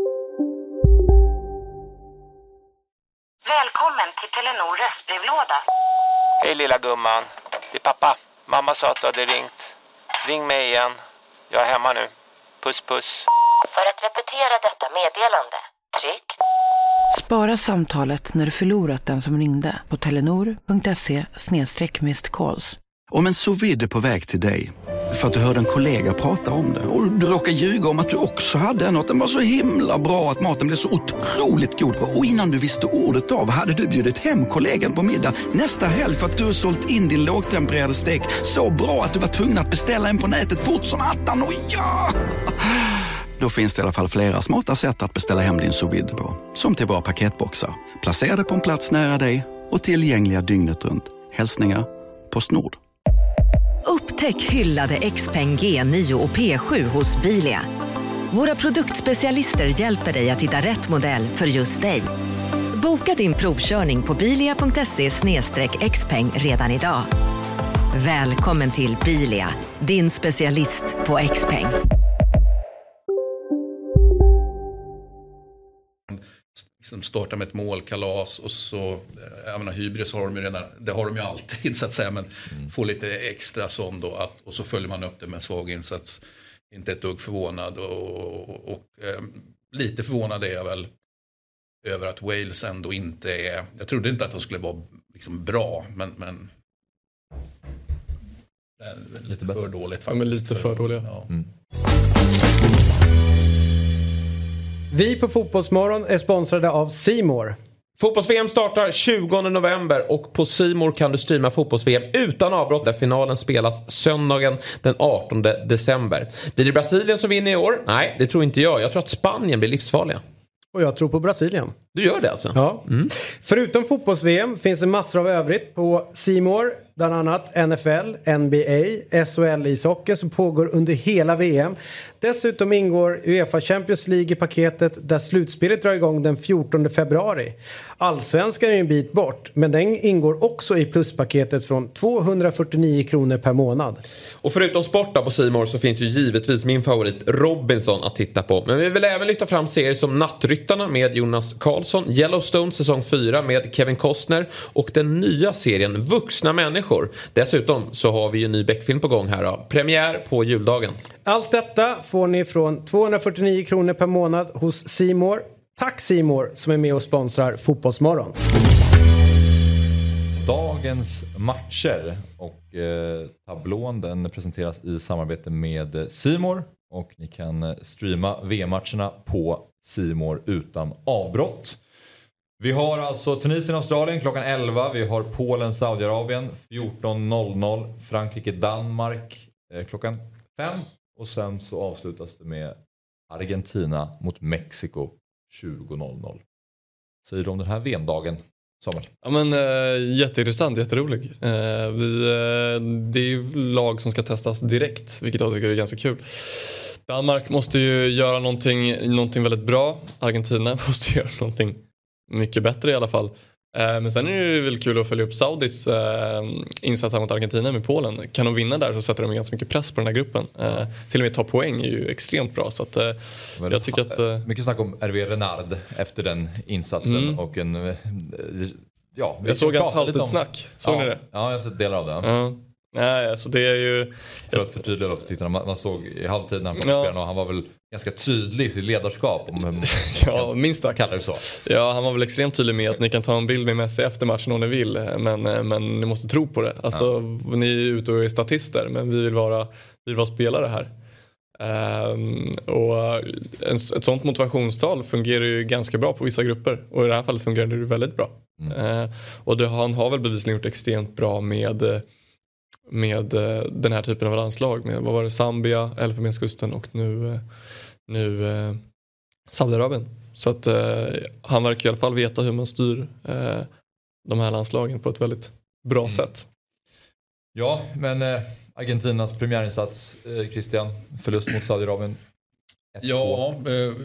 Välkommen till Telenor röstbrevlåda. Hej lilla gumman, det är pappa. Mamma sa att du hade ringt. Ring mig igen. Jag är hemma nu. Puss puss. För att repetera detta meddelande, tryck. Spara samtalet när du förlorat den som ringde på telenor.se snedstreck missed calls. Om en sous vide är på väg till dig för att du hörde en kollega prata om det och du råkar ljuga om att du också hade en och att den var så himla bra att maten blev så otroligt god. Och innan du visste ordet av hade du bjudit hem kollegan på middag nästa helg för att du har sålt in din lågtempererade stek så bra att du var tvungen att beställa en på nätet fort som attan. Och ja! Då finns det i alla fall flera smarta sätt att beställa hem din sous vide på. Som till våra paketboxar. Placerade på en plats nära dig och tillgängliga dygnet runt. Hälsningar Postnord. Upptäck hyllade Xpeng G nio och P sju hos Bilia. Våra produktspecialister hjälper dig att hitta rätt modell för just dig. Boka din provkörning på bilia punkt se snedstreck xpeng redan idag. Välkommen till Bilia, din specialist på Xpeng. Liksom starta med ett målkalas och så, jag menar, hybris har de ju redan, det har de ju alltid så att säga, men mm. få lite extra sån då att, och så följer man upp det med en svag insats. Inte ett dugg förvånad och, och, och eh, lite förvånad är jag väl över att Wales ändå inte är, jag trodde inte att de skulle vara liksom bra, men, men lite, lite för dåligt faktiskt. Ja, men lite för dåliga. Ja. Mm. Vi på Fotbollsmorgon är sponsrade av C More. Fotbolls-V M startar tjugonde november och på C More kan du streama fotbolls-V M utan avbrott där finalen spelas söndagen den artonde december. Blir det Brasilien som vinner i år? Nej, det tror inte jag. Jag tror att Spanien blir livsfarliga. Och jag tror på Brasilien. Du gör det alltså? Ja. Mm. Förutom fotbolls-V M finns det massor av övrigt på C More. Bland annat N F L, N B A, S H L i socker som pågår under hela V M. Dessutom ingår UEFA Champions League i paketet där slutspelet drar igång den fjortonde februari. Allsvenskan är en bit bort, men den ingår också i pluspaketet från tvåhundrafyrtionio kronor per månad. Och förutom sporta på C More så finns ju givetvis min favorit Robinson att titta på. Men vi vill även lyfta fram serier som Nattryttarna med Jonas Karlsson, Yellowstone säsong fyra med Kevin Costner och den nya serien Vuxna människor. Dessutom så har vi ju en ny Beck-film på gång här då. Premiär på juldagen. Allt detta får ni från tvåhundrafyrtionio kronor per månad hos C More. Tack C More som är med och sponsrar Fotbollsmorgon. Dagens matcher och eh, tablån den presenteras i samarbete med C More och ni kan streama V M-matcherna på C More utan avbrott. Vi har alltså Tunisien, Australien klockan elva. Vi har Polen, Saudiarabien fjorton noll noll. Frankrike, Danmark eh, klockan fem. Och sen så avslutas det med Argentina mot Mexiko tjugo noll noll. Säger du om den här V M-dagen, Samuel? Ja men äh, jätteintressant, jätterolig. Äh, vi, äh, det är ju lag som ska testas direkt, vilket jag tycker är ganska kul. Danmark måste ju göra någonting, någonting väldigt bra. Argentina måste göra någonting mycket bättre i alla fall. Eh, men sen är det väl kul att följa upp Saudis eh, insats här mot Argentina med Polen. Kan de vinna där så sätter de ganska mycket press på den här gruppen. Eh, till och med ta poäng är ju extremt bra. Så att, eh, jag tycker att, eh, mycket snack om R V Renard efter den insatsen. Mm. Och en, eh, ja, jag såg hans halvtidssnack. Såg ja, ni det? Ja, jag har sett delar av det. Ja. Nej, alltså det är ju... För att förtydliga då för tittarna, man, man såg i halvtid när han ja. och han var väl ganska tydlig i sitt ledarskap. Om ja, minst sagt. Kallar det så. Ja, han var väl extremt tydlig med att ni kan ta en bild med Messi efter matchen om ni vill. Men, men ni måste tro på det. Alltså, ja. Ni är ute och är statister, men vi vill vara, vi vill vara spelare här. Um, och en, ett sånt motivationstal fungerar ju ganska bra på vissa grupper. Och i det här fallet fungerar det väldigt bra. Mm. Uh, och det, han har väl bevisligen gjort extremt bra med... med uh, den här typen av landslag med vad var det, Zambia, Elfenbenskusten och nu, uh, nu uh, Saudiarabien. Så att uh, han verkar i alla fall veta hur man styr uh, de här landslagen på ett väldigt bra mm. sätt. Ja, men uh, Argentinas premiärinsats, uh, Christian, förlust mot Saudiarabien. Ja, uh,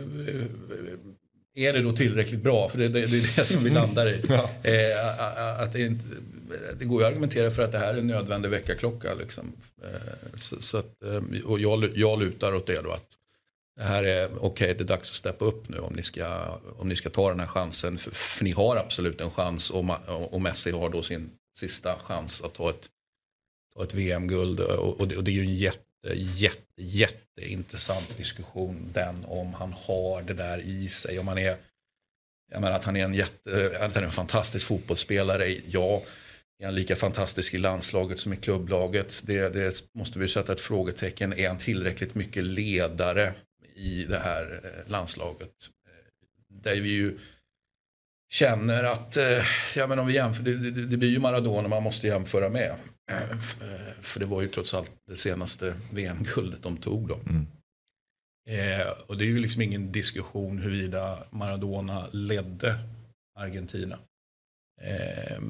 är det då tillräckligt bra? För det, det, det är det som vi landar i. Ja. Eh, att det, inte, det går ju att argumentera för att det här är en nödvändig väckarklocka. Liksom. Eh, så, så att, och jag, jag lutar åt det då att det här är okej, okay, det är dags att steppa upp nu om ni ska, om ni ska ta den här chansen. För, för ni har absolut en chans och, och Messi har då sin sista chans att ta ett, ta ett V M-guld. Och, och, det, och det är ju en jätte, jätte, jätteintressant diskussion den om han har det där i sig. Om han är, jag menar att han är en, jätte, att han är en fantastisk fotbollsspelare. Ja, är han lika fantastisk i landslaget som i klubblaget? Det, det måste vi sätta ett frågetecken. Är han tillräckligt mycket ledare i det här landslaget? Där vi ju känner att, ja men om vi jämför, det, det, det blir ju Maradona man måste jämföra med. För det var ju trots allt det senaste V M-guldet de tog då. Mm. Eh, och det är ju liksom ingen diskussion huruvida Maradona ledde Argentina. Eh,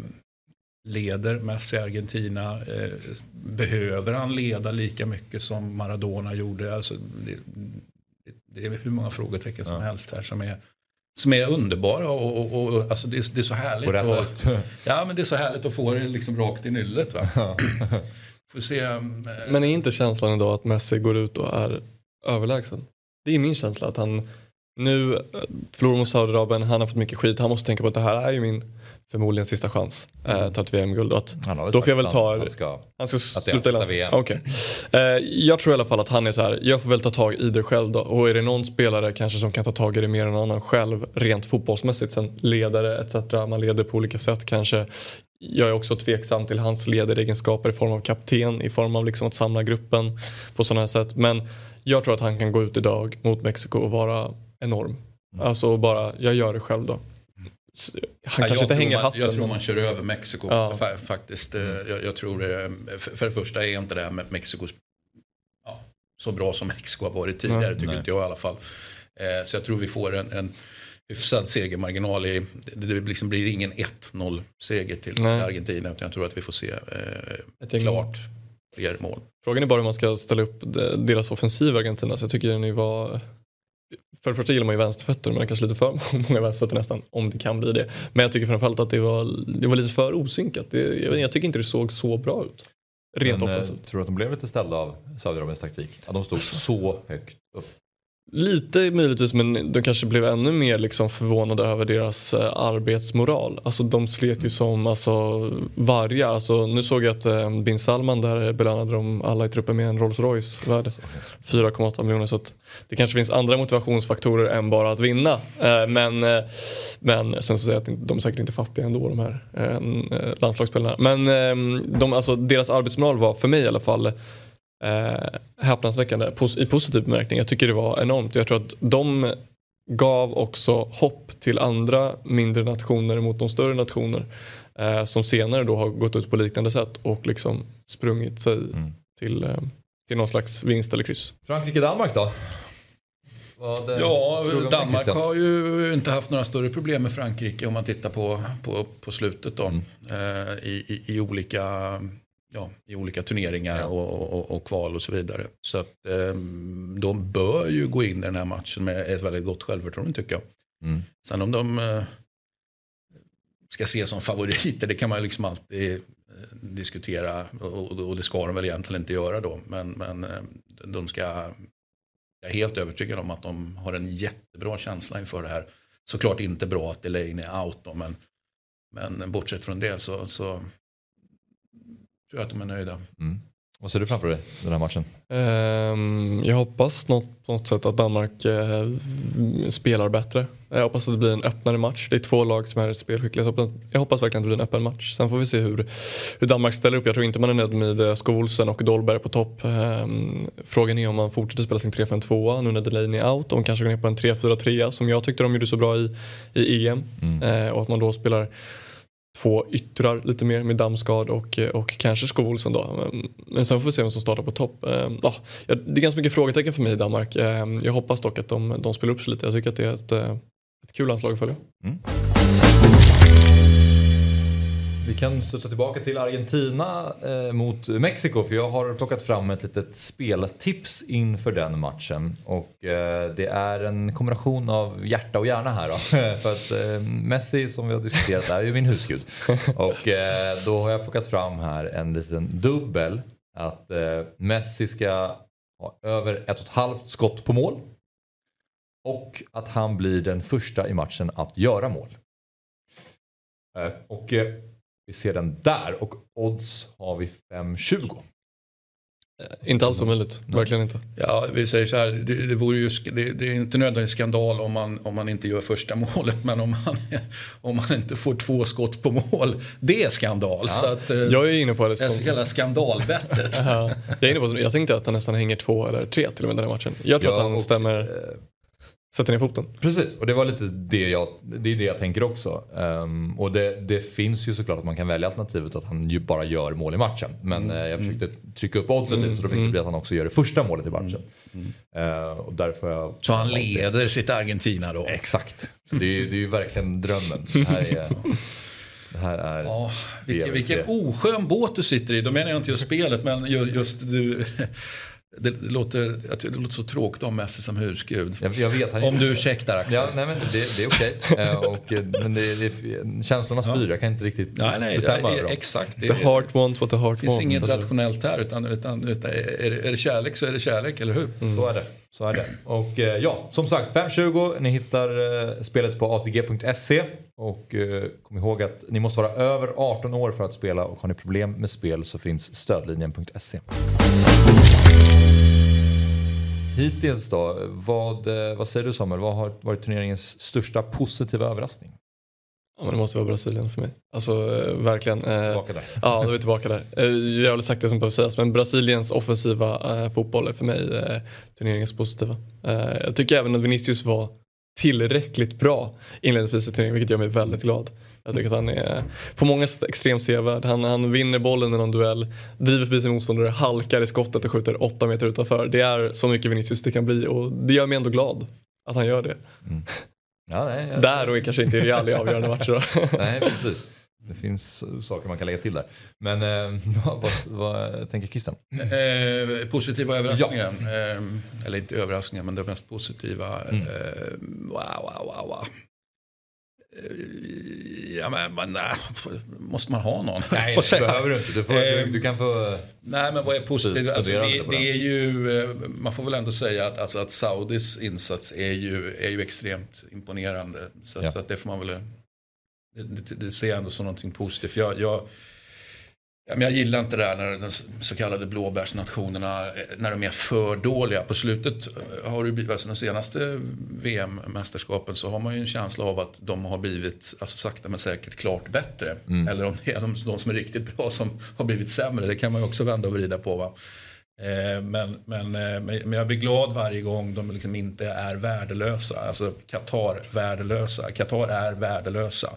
leder Messi Argentina? Eh, behöver han leda lika mycket som Maradona gjorde? Alltså, det, det, det är hur många frågetecken som ja. helst här som är som är underbara och, och, och alltså det, det är så härligt att, ja men det är så härligt att få det liksom rakt i nyllet va. Får se. Äh, men är inte känslan idag att Messi går ut och är överlägsen? Det är min känsla att han nu förlorar mot Saudiarabien, han har fått mycket skit, han måste tänka på att det här är ju min förmodligen sista chans att äh, ta ett V M-guld. Att, då får jag väl ta... Han ska, han ska att det är sista V M. Okay. Uh, jag tror i alla fall att han är så här, jag får väl ta tag i det själv då. Och är det någon spelare kanske som kan ta tag i det mer än någon annan själv, rent fotbollsmässigt, sen ledare et cetera. Man leder på olika sätt kanske. Jag är också tveksam till hans ledaregenskaper i form av kapten, i form av liksom att samla gruppen på sådana här sätt. Men jag tror att han kan gå ut idag mot Mexiko och vara enorm. Mm. Alltså bara, jag gör det själv då. Han ja, kanske inte hänger man, hatten. Jag tror man kör över Mexiko ja. faktiskt. Jag, jag tror det, för det första är inte det här med Mexiko ja, så bra som Mexiko har varit tidigare, ja, tycker nej. inte jag i alla fall. Så jag tror vi får en, en hyfsad segermarginal i, det, det liksom blir ingen ett noll seger till nej. Argentina, utan jag tror att vi får se eh, klart fler mål. Frågan är bara hur man ska ställa upp deras offensiv Argentina. Så jag tycker den var... För det första gillar man ju vänsterfötter, men kanske lite för många vänsterfötter nästan, om det kan bli det. Men jag tycker framförallt att det var, det var lite för osynkat. Det, jag, jag tycker inte det såg så bra ut. Rent men, offensivt. Tror du att de blev lite ställda av Saudiarabiens taktik? Att de stod så högt upp? Lite möjligtvis, men de kanske blev ännu mer liksom förvånade över deras uh, arbetsmoral. Alltså de slet ju som alltså, vargar. Alltså, nu såg jag att uh, Bin Salman där belönade de alla i truppen med en Rolls Royce värde fyra komma åtta miljoner. Så att det kanske finns andra motivationsfaktorer än bara att vinna. Uh, men, uh, men sen så säger jag att de är säkert inte fattiga ändå, de här uh, landslagsspelarna. Men uh, de, alltså, deras arbetsmoral var för mig i alla fall Eh, häpnadsväckande pos- i positiv bemärkning. Jag tycker det var enormt. Jag tror att de gav också hopp till andra mindre nationer mot de större nationer eh, som senare då har gått ut på liknande sätt och liksom sprungit sig mm. till, eh, till någon slags vinst eller kryss. Frankrike-Danmark då? Det, ja, Danmark har ju inte haft några större problem med Frankrike om man tittar på, på, på slutet då. Mm. Eh, i, i, i olika Ja, i olika turneringar och, och, och kval och så vidare. Så att eh, de bör ju gå in i den här matchen med ett väldigt gott självförtroende tycker jag. Mm. Sen om de eh, ska ses som favoriter, det kan man ju liksom alltid eh, diskutera och, och det ska de väl egentligen inte göra då. Men, men eh, de ska, jag är helt övertygad om att de har en jättebra känsla inför det här. Såklart inte bra att Delaney är out då, men, men bortsett från det så... så tror jag att de är nöjda. Mm. Vad ser du framför dig den här matchen? Um, jag hoppas något, på något sätt att Danmark uh, spelar bättre. Jag hoppas att det blir en öppnare match. Det är två lag som är spelskickliga. Jag hoppas, jag hoppas verkligen att det blir en öppen match. Sen får vi se hur, hur Danmark ställer upp. Jag tror inte man är nöjd med Skolsen och Dolberg på topp. Um, frågan är om man fortsätter spela sin tre fem två nu när Delaney är out. De kanske går ner på en tre fyra tre som jag tyckte de gjorde så bra i, i E M. Mm. Uh, och att man då spelar två yttrar lite mer med Damsgaard och, och kanske Skolsen då. Men, men sen får vi se vem som startar på topp. Eh, ja, det är ganska mycket frågetecken för mig i Danmark. Eh, jag hoppas dock att de, de spelar upp sig lite. Jag tycker att det är ett, ett kul anslag att följa. Mm. Vi kan studsa tillbaka till Argentina eh, mot Mexiko, för jag har plockat fram ett litet speltips inför den matchen. Och eh, det är en kombination av hjärta och hjärna här då. För att eh, Messi, som vi har diskuterat, är ju min husgud. Och eh, då har jag plockat fram här en liten dubbel. Att eh, Messi ska ha över ett och ett halvt skott på mål. Och att han blir den första i matchen att göra mål. Eh, och... Eh, Vi ser den där och odds har vi fem tjugo. Inte alls omöjligt, verkligen inte. Ja, vi säger så här, det, det, vore ju, det, det är inte nödvändigt skandal om man, om man inte gör första målet, men om man, om man inte får två skott på mål, det är skandal. Ja. Så att, jag är inne på det som... Jag kallar skandalbettet. Ja, jag är inne på, jag tänkte att han nästan hänger två eller tre till och med den här matchen. Jag tror ja, att han och, stämmer... Eh, sätter ner foten. Precis, och det var lite det jag, det är det jag tänker också. Um, och det, det finns ju såklart att man kan välja alternativet att han ju bara gör mål i matchen. Men mm. uh, jag försökte mm. trycka upp oddset lite, så då fick det bli att han också gör det första målet i matchen. Mm. Uh, och därför jag, så han leder det. Sitt Argentina då? Exakt. Så det är, det är ju verkligen drömmen. Det här är... Det här är ja, vilken, vilken oskön båt du sitter i. Då menar jag inte just spelet, men just du... Det, det, låter, det låter så tråkigt om Messi som husgud. Jag, jag vet, han om du ursäktar Axel. Ja, nej, men det, det är okej. Okay. och, men det, det, känslorna styr. Ja. Jag kan inte riktigt nej, nej, bestämma det är, exakt. Det, the heart wants what the heart wants. Det finns wants. inget rationellt här. Utan, utan, utan är, det, är det kärlek så är det kärlek, eller hur? Mm. Så är det. Så är det. Och ja, som sagt, fem tjugo. Ni hittar uh, spelet på a t g punkt se. Och uh, kom ihåg att ni måste vara över arton år för att spela. Och har ni problem med spel så finns stödlinjen punkt se. Hittills då, vad, vad säger du Samuel? Vad har varit turneringens största positiva överraskning? Ja, men det måste vara Brasilien för mig. Alltså verkligen. Eh, tillbaka där. Ja, då är vi tillbaka där. Eh, jag har väl sagt det som behöver sägas, men Brasiliens offensiva eh, fotboll är för mig eh, turneringens positiva. Eh, jag tycker även att Vinicius var tillräckligt bra inledningsvis i turneringen, vilket gör mig väldigt glad. Jag tycker att han är på många sätt extremt sevärd. Han, han vinner bollen i någon duell, driver förbi sin motståndare, halkar i skottet och skjuter åtta meter utanför. Det är så mycket Vinicius det kan bli, och det gör mig ändå glad att han gör det. Mm. Ja, nej, ja. Där och kanske inte i Real i avgörande matcher då. Nej, precis. det finns saker man kan lägga till där. Men eh, vad, vad, vad tänker Christian? Eh, positiva överraskningar. Ja. Eh, eller inte överraskningar, men det mest positiva. Mm. Eh, wow, wow, wow, wow. Ja, men, men nej, måste man ha någon? Nej, det behöver du inte. Du, får, du, du kan få... Nej, men vad är positivt? Alltså, det, det är ju, man får väl ändå säga att, alltså, att Saudis insats är ju, är ju extremt imponerande. Så, ja. så att det får man väl... Det, det, det ser jag ändå som någonting positivt. Jag, jag, men jag gillar inte det där när de så kallade blåbärsnationerna, när de är för dåliga. På slutet har det blivit, alltså de senaste V M-mästerskapen så har man ju en känsla av att de har blivit, alltså sakta men säkert, klart bättre. Mm. Eller om det är de, de som är riktigt bra som har blivit sämre. Det kan man ju också vända och vrida på, va. Eh, men, men, men jag blir glad varje gång de liksom inte är värdelösa. Alltså Qatar värdelösa. Qatar är värdelösa.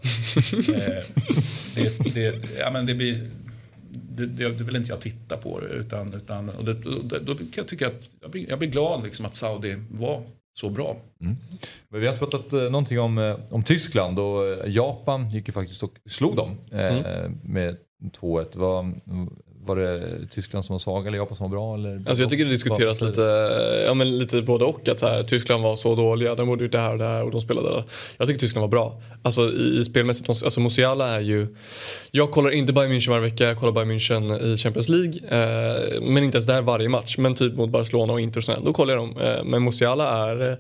eh, det, det, ja, men det blir... Det, det, det vill inte jag titta på det, utan, utan och det, då, då kan jag tycka att jag blir, jag blir glad liksom att Saudi var så bra. Mm. Men vi har pratat eh, någonting om, om Tyskland, och Japan gick ju faktiskt och slog dem eh, mm. med två ett. Var, var det Tyskland som var svag eller Japan som var bra? Eller? Alltså jag tycker det diskuteras lite, ja, men lite både och, att så här, Tyskland var så dåliga, de borde ju det här och det här och de spelade där. Jag tycker Tyskland var bra. Alltså i, i spelmässigt, alltså Musiala är ju, jag kollar inte Bayern München varje vecka, jag kollar Bayern München i Champions League, eh, men inte ens där varje match, men typ mot Barcelona och Inter och sådär, då kollar jag dem. Eh, men Musiala är,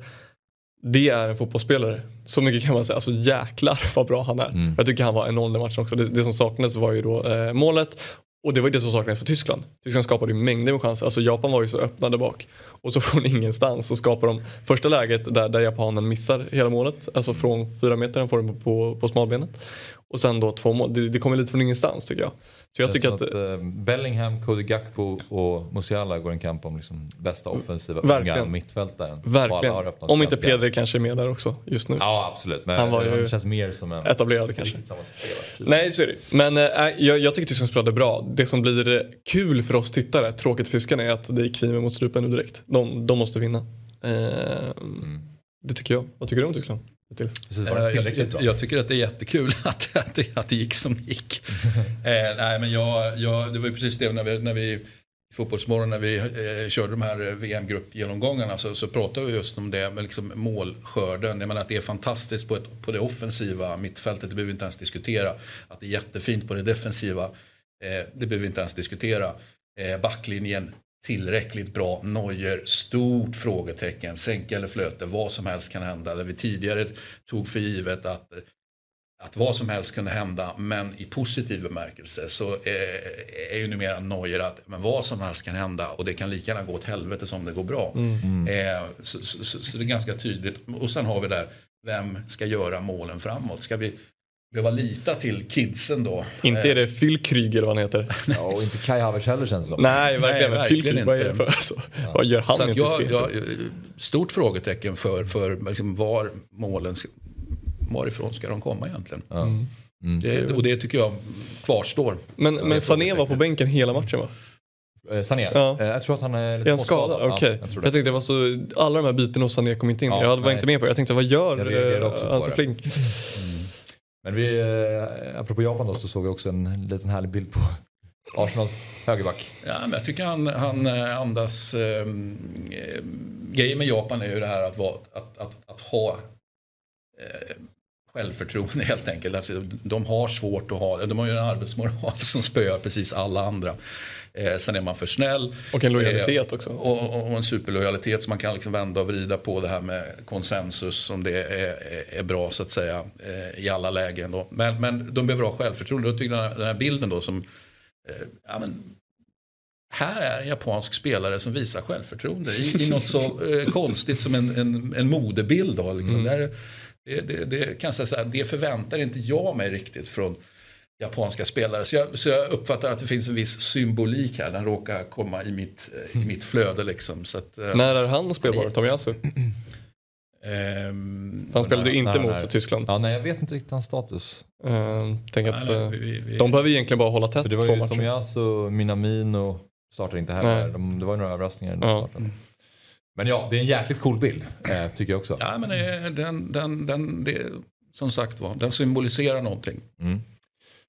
det är en fotbollsspelare. Så mycket kan man säga. Alltså jäklar vad bra han är. Mm. Jag tycker han var enorm i matchen också. Det, det som saknades var ju då eh, målet. Och det var ju det som saknades för Tyskland. Tyskland skapade ju mängder med chanser. Alltså Japan var ju så öppnade bak. Och så från ingenstans så skapar de första läget där, där japanen missar hela målet. Alltså från fyra meter, den får de på, på smalbenet. Och sen då två mål. Det, det kommer lite från ingenstans tycker jag. Så jag det tycker att, att uh, Bellingham, Cody Gakpo och Musiala går en kamp om liksom bästa offensiva unga mittfältaren. Verkligen. Om inte Pedri kanske är med där också just nu. Ja, absolut. Men han var ju känns mer som en etablerad kanske. Nej, så är det. Men äh, jag, jag tycker Tyskland spelade bra. Det som blir kul för oss tittare, tråkigt för tyskarna, är att det är kniven mot strupen nu direkt. De, de måste vinna. Uh, mm. Det tycker jag. Vad tycker du om Tyskland? Jag, jag, jag tycker att det är jättekul att, att, det, att det gick som det gick. eh, nej, men jag, jag, det var ju precis det när vi, när vi i Fotbollsmorgon, när vi eh, körde de här V M-gruppgenomgångarna, så, så pratade vi just om det med liksom målskörden. Jag menar att det är fantastiskt på, ett, på det offensiva mittfältet, det behöver vi inte ens diskutera. Att det är jättefint på det defensiva, eh, det behöver vi inte ens diskutera. Eh, backlinjen tillräckligt bra. Neuer, stort frågetecken, sänka eller flöte, vad som helst kan hända. Eller vi tidigare tog för givet att, att vad som helst kunde hända, men i positiv bemärkelse så är, är ju numera Neuer att men vad som helst kan hända och det kan lika gärna gå åt helvete som det går bra. Mm. Eh, så, så, så, så det är ganska tydligt. Och sen har vi där, vem ska göra målen framåt? Ska vi behöva lita till kidsen då? Inte är det Phil Kryger eller vad han heter. Ja, och inte Kai Havertz heller känns det som. Nej, verkligen. Nej, verkligen Phil Kryger, vad är det för? Alltså, ja. Vad gör han? Så att jag, jag, stort frågetecken för, för liksom var målen, varifrån ska de komma egentligen? Mm. Mm. Det, och det tycker jag kvarstår. Men, ja, men Sané var på bänken hela matchen, va? Eh, Sané? Ja. Eh, jag tror att han är lite är skadad. Okej. Okay. Ja, jag, jag tänkte det var så, alla de här byten och Sané kom inte in. Ja, jag var nej. inte med på det. Jag tänkte vad gör Hansa Flink? Mm. Men vi, eh, apropå Japan då, så såg vi också en liten härlig bild på Arsenals högerback. Ja, men jag tycker han, han andas eh, grejen med Japan är ju det här att, vara, att, att, att ha eh, självförtroende helt enkelt. Alltså, de har svårt att ha, de har ju en arbetsmoral som spöar precis alla andra. Eh, sen är man för snäll. Och en lojalitet eh, också. Och, och, och en superlojalitet som man kan liksom vända och vrida på det här med konsensus som det är, är, är bra så att säga eh, i alla lägen då. Men, men de behöver ha självförtroende. Jag tycker den här, den här bilden då som eh, ja, men, här är en japansk spelare som visar självförtroende i, i något så eh, konstigt som en, en, en modebild då liksom. Mm. Där, det, det, det kan jag säga så här, det förväntar inte jag mig riktigt från japanska spelare. Så jag, så jag uppfattar att det finns en viss symbolik här. Den råkar komma i mitt, i mitt flöde liksom. Så att, när är han spelbar, Tomiyasu? Um, han spelade nej, inte nej, mot nej. Tyskland. Ja, nej, jag vet inte riktigt hans status. Uh, tänk nej, att nej, vi, vi, de behöver egentligen bara hålla tätt. Det var ju Tomiyasu, Minamino startar inte heller. De, det var ju några överraskningar. Ja. Men ja, det är en jäkligt cool bild, eh, tycker jag också. Ja, men det, den, den, den, det, som sagt var, den symboliserar någonting. Mm.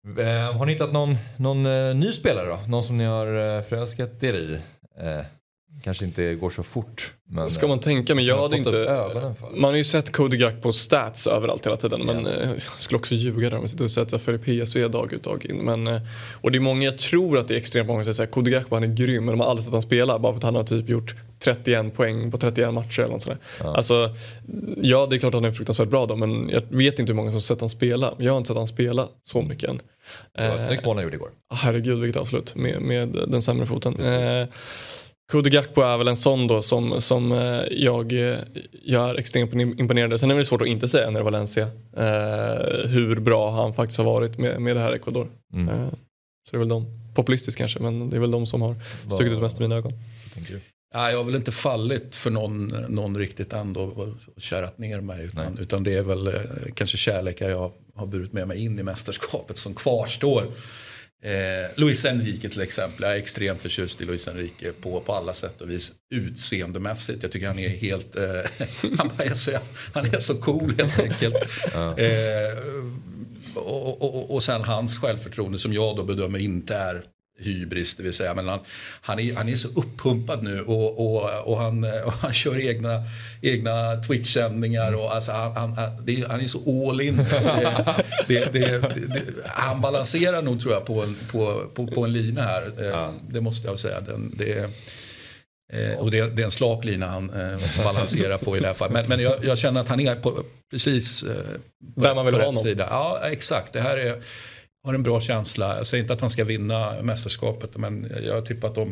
Eh, har ni hittat någon, någon eh, ny spelare då? Någon som ni har eh, förälskat er i? Eh, kanske inte går så fort. Men, ska man tänka, men jag hade inte... Man har ju sett Cody Gakpo stats överallt hela tiden. Men yeah. jag skulle också ljuga där om jag sitter och sätter för P S V dag ut dag in. Men, och det är många, jag tror att det är extremt många som säger Cody Gakpo, han är grym. Men de har aldrig sett han spela bara för att han har typ gjort trettioen poäng på trettioen matcher eller något sådär. Ja. Alltså, ja, det är klart att han är fruktansvärt bra då. Men jag vet inte hur många som sett han spela. Jag har inte sett han spela så mycket än. Det var ett snyggt mål han gjorde igår. Herregud, vilket avslut med, med den sämre foten. Eh, Cody Gakpo är väl en sån då som, som eh, jag, jag är extremt imponerad. Sen är det svårt att inte säga när Valencia eh, hur bra han faktiskt har varit med, med det här Ecuador. Mm. Eh, så det är väl de, populistiskt kanske, men det är väl de som har stuckit ut mest i mina ögon. Ja, jag har väl inte fallit för någon, någon riktigt ändå och kärat ner mig. Utan, utan det är väl eh, kanske kärlekar jag har burit med mig in i mästerskapet som kvarstår. Eh, Luis Enrique till exempel. Jag är extremt förtjust i Luis Enrique på, på alla sätt och vis utseendemässigt. Jag tycker han är helt eh, han, är så, han är så cool helt enkelt. Ja. Eh, och, och, och sen hans självförtroende som jag då bedömer inte är hybris, det vill säga, men han, han, är, han är så uppumpad nu och, och, och, han, och han kör egna, egna Twitch-sändningar och alltså han, han, det är, han är så all in. Så det, det, det, det, han balanserar nog tror jag på en, på, på, på en lina här. Ja. Det måste jag säga. Den, det, och det, det är en slak lina han eh, balanserar på i det här fallet. Men, men jag, jag känner att han är på, precis eh, på, där man vill på ha rätt honom. Sida. Ja, exakt. Det här är har en bra känsla. Jag säger inte att han ska vinna mästerskapet, men jag tycker att de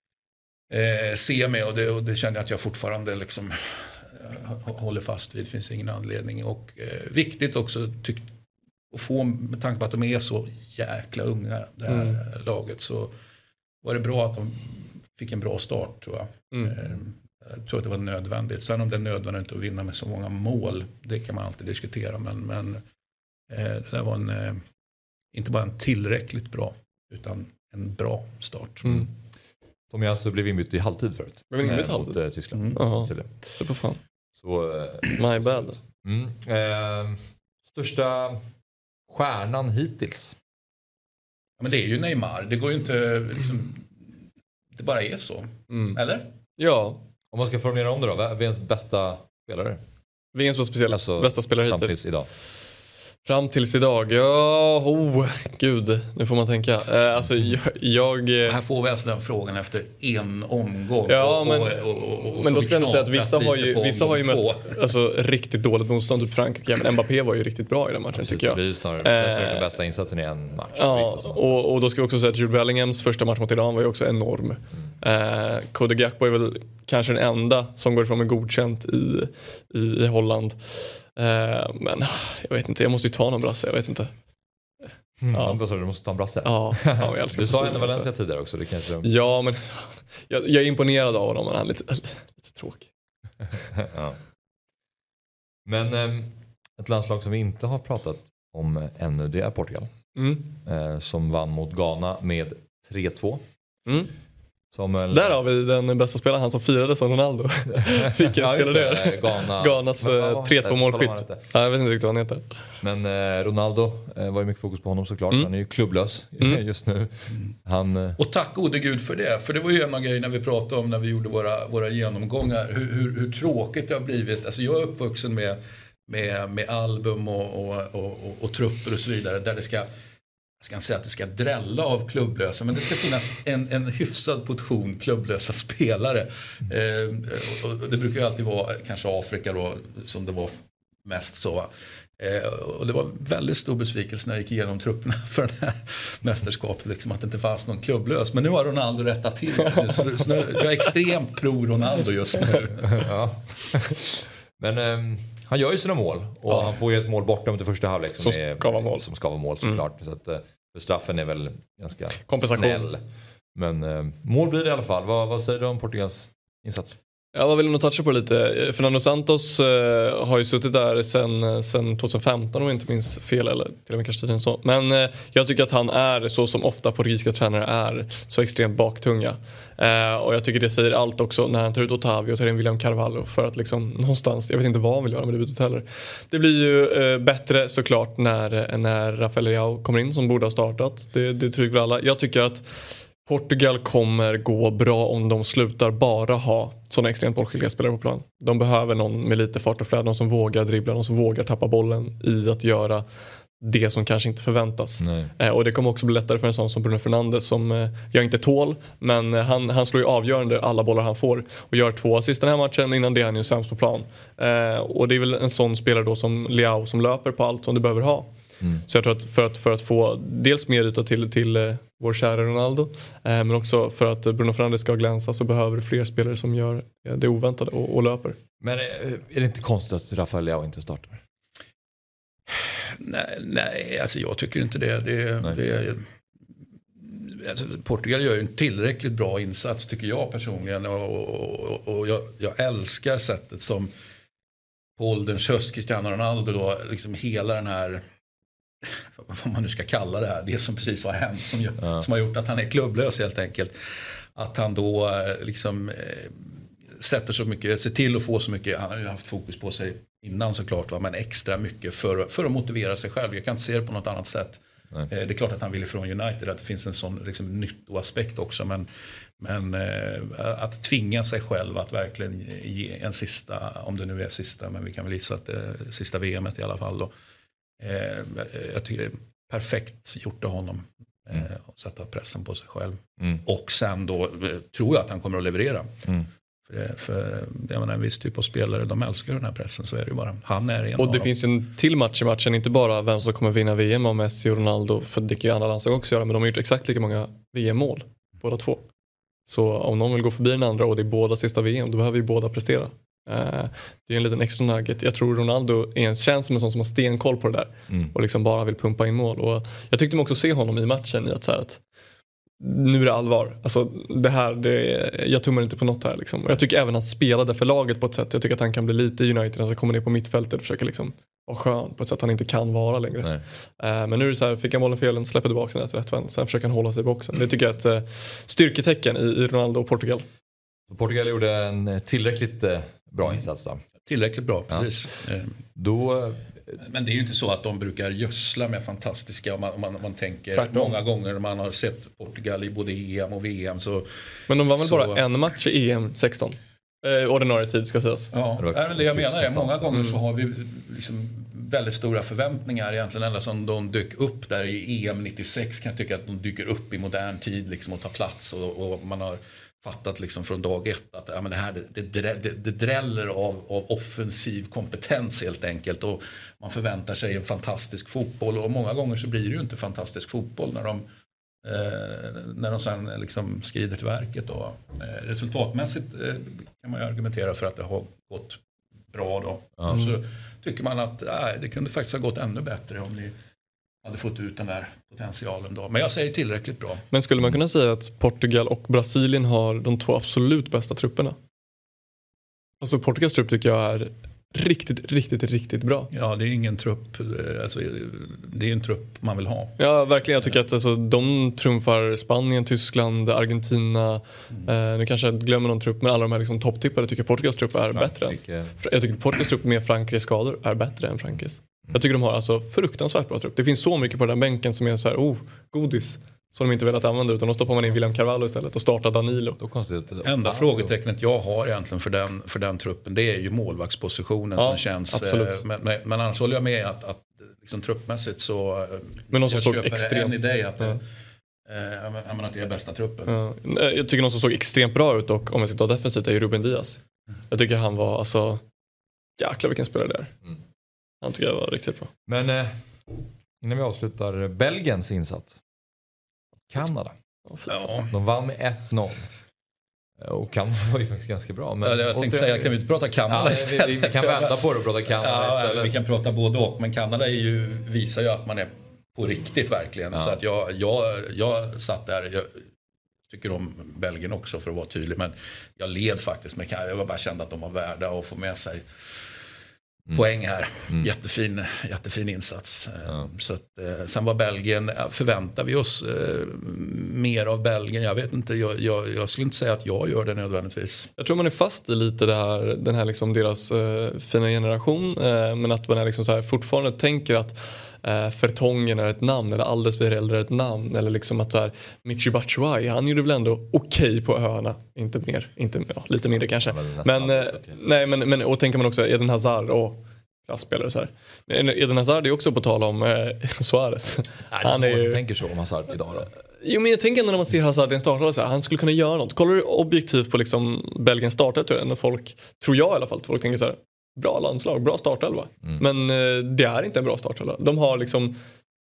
eh, ser mig och det, och det känner jag att jag fortfarande liksom, eh, håller fast vid. Det finns ingen anledning. Och eh, viktigt också tyck, att få, med tanke på att de är så jäkla unga, det här mm. laget, så var det bra att de fick en bra start, tror jag. Mm. Eh, jag tror att det var nödvändigt. Sen om det är nödvändigt att vinna med så många mål, det kan man alltid diskutera. Men, men eh, det där var en... Eh, inte bara en tillräckligt bra, utan en bra start. Mm. Som jag alltså blev inbytt i halvtid förut. Men inbytt i halvtid? Mot äh, Tyskland. Mm. Jaha, det på fan. Så, äh, My bad. Mm. Äh, största stjärnan hittills? Ja, men det är ju Neymar. Det går ju inte liksom, det bara är så. Mm. Eller? Ja. Om man ska formulera om det då, vem är ens bästa spelare? Vem är speciellt alltså, bästa spelare hittills? Fram tills idag. Fram tills idag, ja, oh, gud, nu får man tänka. Eh, alltså, jag... jag här får vi alltså den frågan efter en omgång. Ja, och, men, och, och, och, och men då ska jag nog säga att vissa har ju, vissa har ju mött alltså, riktigt dåligt motstånd, typ Frankrike. Men Mbappé var ju riktigt bra i den matchen, tycker jag. Det är ju snarare eh, den bästa insatsen i en match. Ja, och, och då ska vi också säga att Jude Bellinghams första match mot Iran var ju också enorm. Mm. Eh, Cody Gakpo är väl kanske den enda som går ifrån med godkänt i, i, i Holland. Uh, men jag vet inte, jag måste ju ta någon brasse, jag vet inte. Mm, ja. Vad sa du, du måste ta en brasse? Ja, ja, jag älskar du sa ändå Valencia tidigare också, det kanske... Ja, men jag, jag är imponerad av honom, men han är lite, lite tråkig. Ja. Men um, ett landslag som vi inte har pratat om ännu, det är Portugal. Mm. Uh, som vann mot Ghana med tre två. Mm. Som en... Där har vi den bästa spelaren, han som firade som Ronaldo. Vilken ja, spelare det är. Ghana. Ghanas tre två målskytt. Ja, jag vet inte riktigt vad han heter. Men eh, Ronaldo eh, var ju mycket fokus på honom såklart. Mm. Han är ju klubblös mm. just nu. Han, eh... Och tack gode gud för det. För det var ju en av grejerna vi pratade om när vi gjorde våra, våra genomgångar. Hur, hur, hur tråkigt det har blivit. Alltså jag är uppvuxen med, med, med album och, och, och, och, och trupper och så vidare. Där det ska... Jag ska inte säga att det ska drälla av klubblösa, men det ska finnas en, en hyfsad portion klubblösa spelare. Eh, och, och det brukar ju alltid vara kanske Afrika då, som det var mest så. Eh, och det var väldigt stor besvikelse när jag gick igenom trupperna för det här mästerskapet, liksom, att det inte fanns någon klubblös. Men nu har Ronaldo rättat till det. Så, så nu, jag är extremt pro Ronaldo just nu. Ja. Men... Um... Han gör ju sina mål och ja. han får ju ett mål bortom till första halvlek som, som ska vara mål, som ska vara mål såklart. Mm. Så att för straffen är väl ganska snäll. Men eh, mål blir det i alla fall. Vad, vad säger du om Portugals insats? Jag vill nog toucha på lite. Fernando Santos eh, har ju suttit där sen, sen tjugohundrafemton om jag inte minns fel, eller till och med kanske tidigare så. Men eh, jag tycker att han är, så som ofta portugisiska tränare är, så extremt baktunga. Eh, och jag tycker det säger allt också när han tar ut Otavio och tar in William Carvalho för att liksom någonstans, jag vet inte vad han vill göra med det bytet heller. Det blir ju eh, bättre såklart när, när Rafael Leao kommer in, som borde ha startat. Det, det tycker vi alla. Jag tycker att Portugal kommer gå bra om de slutar bara ha sådana extremt bollskickliga spelare på plan. De behöver någon med lite fart och flöde, någon som vågar dribbla, någon som vågar tappa bollen i att göra det som kanske inte förväntas. Eh, och det kommer också bli lättare för en sån som Bruno Fernandes som eh, jag inte tål, men eh, han, han slår ju avgörande alla bollar han får och gör två assist den här matchen, innan det är han ju sämst på plan. Eh, och det är väl en sån spelare då som Leao som löper på allt som du behöver ha. Mm. Så jag tror att för, att för att få dels mer yta till, till eh, vår kära Ronaldo, eh, men också för att Bruno Fernandes ska glänsa, så behöver du fler spelare som gör eh, det oväntade och, och löper. Men är det inte konstigt att Rafael Leao inte startar? Nej, nej, alltså jag tycker inte det. det, det alltså Portugal gör ju en tillräckligt bra insats tycker jag personligen, och, och, och jag, jag älskar sättet som Paul den Sjöss, Cristiano Ronaldo då, liksom hela den här, vad man nu ska kalla det här, det som precis har hänt som, ja. som har gjort att han är klubblös helt enkelt, att han då liksom sätter så mycket, ser till att få så mycket, han har ju haft fokus på sig innan såklart, va, men extra mycket för, för att motivera sig själv. Jag kan inte se det på något annat sätt. Nej. Det är klart att han vill ifrån United, att det finns en sån liksom, nyttoaspekt också, men, men eh, att tvinga sig själv att verkligen ge en sista, om det nu är sista, men vi kan väl gissa att det är sista V M:et i alla fall då. Eh, jag tycker det är perfekt gjort av honom eh, att sätta pressen på sig själv. Mm. Och sen då eh, tror jag att han kommer att leverera. Mm. För, för jag menar, en viss typ av spelare, de älskar den här pressen, så är det ju bara. Han är en. Och det finns en till match i matchen, inte bara vem som kommer vinna V M av Messi och Ronaldo, för det kan ju andra landslag också göra, men de har gjort exakt lika många V M-mål, båda två. Så om någon vill gå förbi den andra och det är båda sista V M, då behöver ju båda prestera. Uh, det är en liten extra nugget. Jag tror Ronaldo är en, känns som en sån som har stenkoll på det där. Mm. Och liksom bara vill pumpa in mål. Och jag tyckte mig också se honom i matchen i att, så här, att nu är det allvar. Alltså, det här, det, jag tummar inte på något här. Liksom. Och jag tycker även att han spelade för laget på ett sätt. Jag tycker att han kan bli lite United. Alltså kommer ner på mittfältet och försöker liksom vara skön på ett sätt han inte kan vara längre. Uh, men nu är det så här, fick han bollen fel, släpper tillbaka den rätt vänd. Sen försöker han hålla sig i boxen. Det tycker jag är ett uh, styrketecken i, i Ronaldo och Portugal. Portugal gjorde en tillräckligt uh, bra insats då. Tillräckligt bra, precis. Ja. Då... Men det är ju inte så att de brukar gödsla med fantastiska, om man, om man, om man tänker Tvärtom. Många gånger när man har sett Portugal i både E M och V M så... Men de var väl så, bara en match i E M sexton? Eh, ordinarie tid ska sägas. Ja, det, det jag menar är många gånger så har vi liksom väldigt stora förväntningar egentligen, ända som de dök upp där i E M nittiosex, kan jag tycka att de dyker upp i modern tid liksom och tar plats, och, och man har fattat liksom från dag ett att ja, men det här det, det, det, det dräller av, av offensiv kompetens helt enkelt, och man förväntar sig en fantastisk fotboll, och många gånger så blir det ju inte fantastisk fotboll när de eh, när de sen liksom skrider till verket. Och, eh, resultatmässigt eh, kan man ju argumentera för att det har gått bra då. Mm. Så tycker man att eh, det kunde faktiskt ha gått ännu bättre om ni hade fått ut den där potentialen då. Men jag säger tillräckligt bra. Men skulle man kunna säga att Portugal och Brasilien har de två absolut bästa trupperna? Alltså Portugals trupp tycker jag är riktigt, riktigt, riktigt bra. Ja, det är ingen trupp. Alltså, det är en trupp man vill ha. Ja, verkligen. Jag tycker att alltså, de trumfar Spanien, Tyskland, Argentina. Mm. Eh, nu kanske jag glömmer någon trupp, men alla de här liksom, topptippade tycker Portugals trupp är Frankrike. bättre. Jag tycker Portugals trupp med Frankrikes skador är bättre än Frankrikes. Mm. Jag tycker de har alltså fruktansvärt bra trupp. Det finns så mycket på den bänken som är så här, oh, godis. Som de inte velat använda, utan då stoppar man in William Carvalho istället och startar Danilo. Då konstigt. Enda frågetecknet jag har egentligen för den, för den truppen, det är ju målvaktspositionen, ja, som känns. Eh, men, men, men annars håller jag med att, att liksom, truppmässigt så men någon som jag såg köper extremt, en idé att, ja. eh, jag menar, att det är bästa truppen. Ja. Jag tycker någon som såg extremt bra ut, och om jag ska ta defensivt är ju Ruben Diaz. Mm. Jag tycker han var alltså jäklar vilken spelare där. Mm. Han tycker jag var riktigt bra. Men eh, innan vi avslutar Belgiens insats. Kanada. Ja. De vann med ett noll. Och Kanada var ju faktiskt ganska bra. Men, ja, jag tänkte det, säga, kan vi inte prata Kanada ja, istället? Vi, vi kan vända på det och prata Kanada ja, istället. Vi kan prata både och. Men Kanada är ju, visar ju att man är på riktigt verkligen. Ja. Så att jag, jag, jag satt där, jag tycker om Belgien också för att vara tydlig. Men jag led faktiskt med Kaja. Jag var bara kände att de var värda att få med sig mm. poäng här. Mm. Jättefin, jättefin insats. Ja. Så att, eh, sen var Belgien, förväntar vi oss eh, mer av Belgien? Jag vet inte, jag, jag, jag skulle inte säga att jag gör det nödvändigtvis. Jag tror man är fast i lite det här, den här liksom deras eh, fina generation. Eh, men att man är liksom så här, fortfarande tänker att eh, Fertongen är ett namn eller alldeles för äldre är ett namn. Eller liksom att så här, Michy Batshuayi, han gjorde väl ändå okej okay på öarna. Inte mer, inte, ja, lite mindre kanske. Men, eh, nej, men, men och tänker man också Eden Hazard och klasspelare så här. Men Eden Hazard är också på tal om eh, Suarez. Nej, han är ju... tänker så om Hazard idag då. Jo, men jag tänker ändå när man ser Hazard i en startare så här, han skulle kunna göra något. Kollar du objektivt på liksom Belgien startat tror jag, när folk, tror jag i alla fall, folk tänker så här, bra landslag, bra startelva. Mm. Men eh, det är inte en bra startelva. De har liksom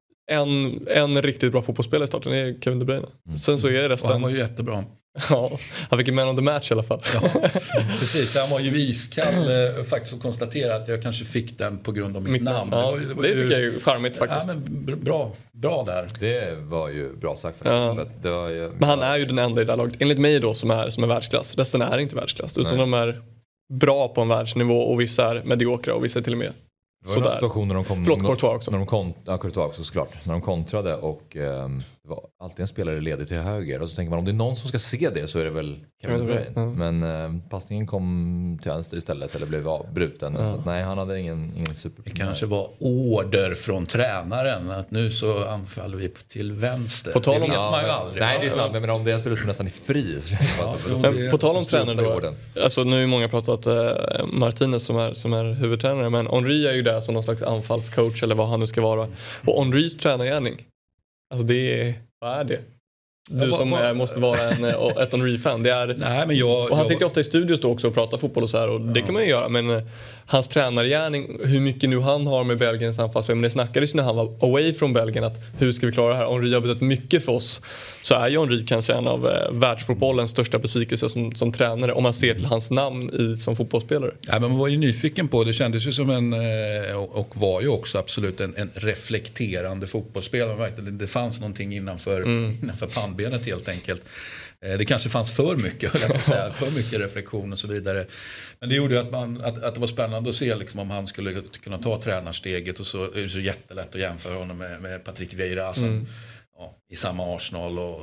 en, en riktigt bra fotbollsspelare i starten, det är Kevin De Bruyne. Mm. Sen så är resten... Och han var ju jättebra. Ja, han fick ju man of the match i alla fall. Ja, precis, han var ju iskall eh, faktiskt att konstatera att jag kanske fick den på grund av mitt, mitt namn. Ja, det, var ju, det, var det ju, tycker jag är charmigt faktiskt. Ja, men bra, bra där. Det var ju bra sagt faktiskt. Ja. Det var ju... Men han är ju den enda i det här laget, enligt mig då, som är, som är världsklass. Resten är inte världsklass, utan Nej. de är bra på en världsnivå och vissa är mediokra och vissa är till och med. Det var en situation när de kom... Förlåt, Courtois också. När de kon, ja, Courtois också såklart. När de kontrade och eh, det var alltid en spelare ledig till höger. Och så tänker man om det är någon som ska se det så är det väl Kevin De Bruyne. Mm. Men eh, passningen kom till vänster istället eller blev avbruten. Mm. Så att, nej, han hade ingen, ingen super. Det kanske var order från tränaren att nu så anfaller vi till vänster. På tal om, det vet ja, man ju men, aldrig. Nej, det är sant. Men om det spelar som nästan i fri. Ja, men, på tal om tränaren då. Alltså nu är många pratat eh, Martinez som är, som är huvudtränare. Men Henry är ju där som någon slags anfallscoach eller vad han nu ska vara. Och Henrys tränargärning. Alltså det är, vad är det? Du som är, måste vara en, ett Henry-fan. Det är, Nej, men jag, och han jag... sitter ofta i studios då också och pratar fotboll och så här. Och ja. Det kan man ju göra. Men uh, hans tränargärning, hur mycket nu han har med Belgiens anfallsspel. Men det snackades när han var away från Belgien att hur ska vi klara det här? Henry har betytt mycket för oss. Så är ju Henry kanske en av uh, världsfotbollens största besvikelse som, som tränare. Om man ser till hans namn i, som fotbollsspelare. Ja, men man var ju nyfiken på det. kändes ju som en, och var ju också absolut en, en reflekterande fotbollsspelare. Det fanns någonting innanför, mm. innanför pannbenet helt enkelt. Det kanske fanns för mycket, höll jag på att säga, för mycket reflektion och så vidare. Men det gjorde ju att, man, att, att det var spännande att se liksom, om han skulle kunna ta tränarsteget. Och så är det så jättelätt att jämföra honom med, med Patrick Vieira som, mm. ja, i samma Arsenal. Och,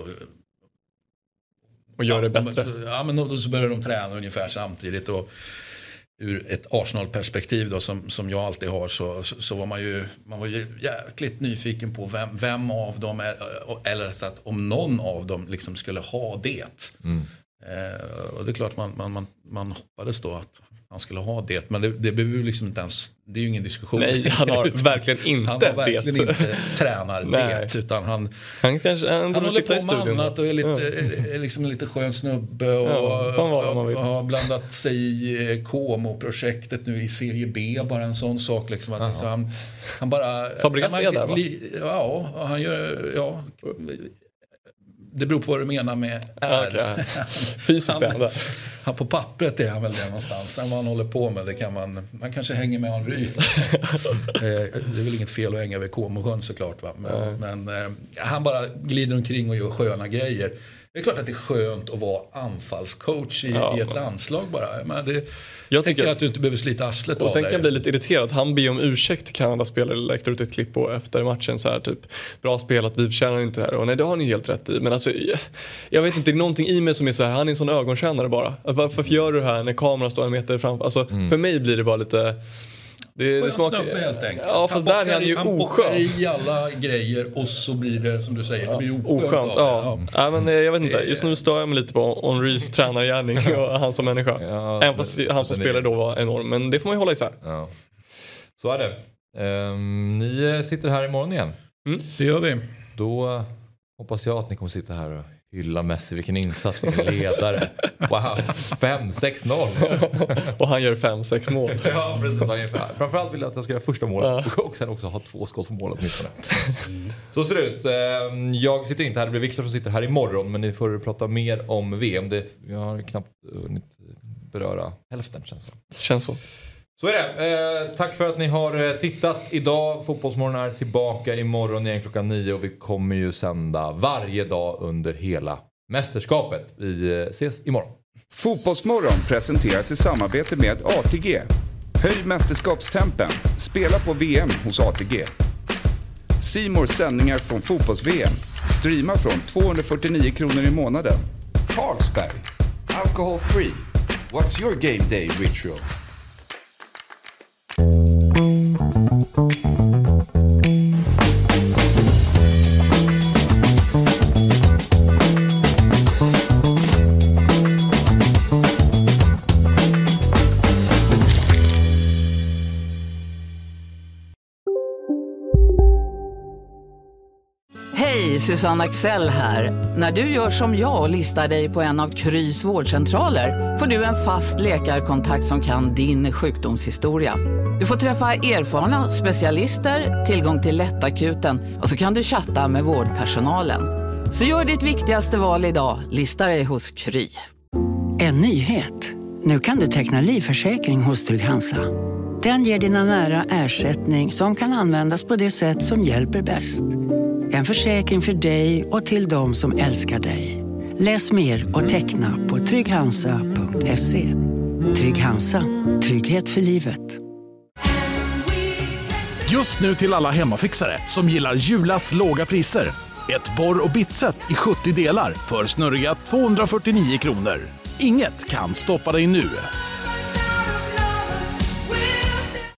och gör det ja, bättre. Ja, men då så började de träna ungefär samtidigt. Och ur ett Arsenal-perspektiv då, som, som jag alltid har så, så, så var man ju, man var ju jäkligt nyfiken på vem, vem av dem är, eller så att om någon av dem liksom skulle ha det. Mm. Eh, och det är klart man, man, man, man hoppades då att han skulle ha det, men det, det behöver ju liksom inte ens, det är ju ingen diskussion. Nej, han har verkligen inte han har verkligen det. inte tränar det, utan han han, kanske, han, han håller på med annat och är lite, ja. är liksom lite skön snubbe och, ja, och, och har blandat sig i Como-projektet nu i serie B, bara en sån sak liksom att liksom, han, han bara Fabregas är där, va? Ja, han gör, ja, det beror på vad du menar med är. Okay. Fysiskt han, han, han på pappret är han väl där någonstans. Sen vad han håller på med, det kan man, man kanske hänger med Henry. Det är väl inget fel att hänga vid Comosjön såklart, va? Men, mm. men eh, han bara glider omkring och gör sköna grejer. Det är klart att det är skönt att vara anfallscoach i, ja. i ett landslag bara. Men det, jag tycker att du inte behöver slita arslet och av sen dig. kan jag bli lite irriterad. Han ber om ursäkt till Kanada-spelare, läckte ut ett klipp på efter matchen så här typ, bra spelat, vi förtjänar inte det här. Och nej, det har ni helt rätt i. Men alltså, jag, jag vet inte, det är någonting i mig som är så här, han är en sån ögonkännare bara. Varför gör du det här när kameran står en meter framför? Alltså, mm. för mig blir det bara lite... Det, det smakar snubbe, helt enkelt. Ja, fast där är han ju han oskön. I alla grejer och så blir det som du säger, det blir oskönt. Oskönt, ja. Ja. ja. men jag vet inte, just nu stör jag mig lite på Henrys tränargärning och han som människa. Ja, även fast det, han som spelare då var enorm, men det får man ju hålla isär. Ja. Så är det. Um, ni sitter här imorgon igen. Mm, det gör vi. Då hoppas jag att ni kommer sitta här och hylla Messi, vilken insats, vilken ledare. Wow, fem sex noll. Och han gör fem sex mål. Ja, precis. Han gör, framförallt vill jag att jag ska göra första målet ja. och sen också ha två skott på målet åtminstone. Mm. Så ser det ut. Jag sitter inte här, det blir Viktor som sitter här imorgon, men ni får prata mer om V M. Det, jag har knappt hunnit beröra hälften, känns det. Känns så. Så är det. Eh, tack för att ni har tittat idag. Fotbollsmorgon är tillbaka imorgon igen klockan nio och vi kommer ju sända varje dag under hela mästerskapet. Vi ses imorgon. Fotbollsmorgon presenteras i samarbete med A T G. Höj mästerskapstempen. Spela på V M hos A T G. C More sändningar från fotbolls-V M. Streama från tvåhundrafyrtionio kronor i månaden. Carlsberg. Alcohol free. What's your game day ritual? Hej, Susanne Axel här. När du gör som jag och listar dig på en av Krys vårdcentraler får du en fast läkarkontakt som kan din sjukdomshistoria. Du får träffa erfarna specialister, tillgång till lättakuten och så kan du chatta med vårdpersonalen. Så gör ditt viktigaste val idag, lista dig hos Kry. En nyhet. Nu kan du teckna livförsäkring hos Trygg-Hansa. Den ger dina nära ersättning som kan användas på det sätt som hjälper bäst. En försäkring för dig och till de som älskar dig. Läs mer och teckna på trygghansa punkt se. Trygg-Hansa. Trygghet för livet. Just nu till alla hemmafixare som gillar Julas låga priser. Ett borr- och bitset i sjuttio delar för snurriga tvåhundrafyrtionio kronor. Inget kan stoppa dig nu.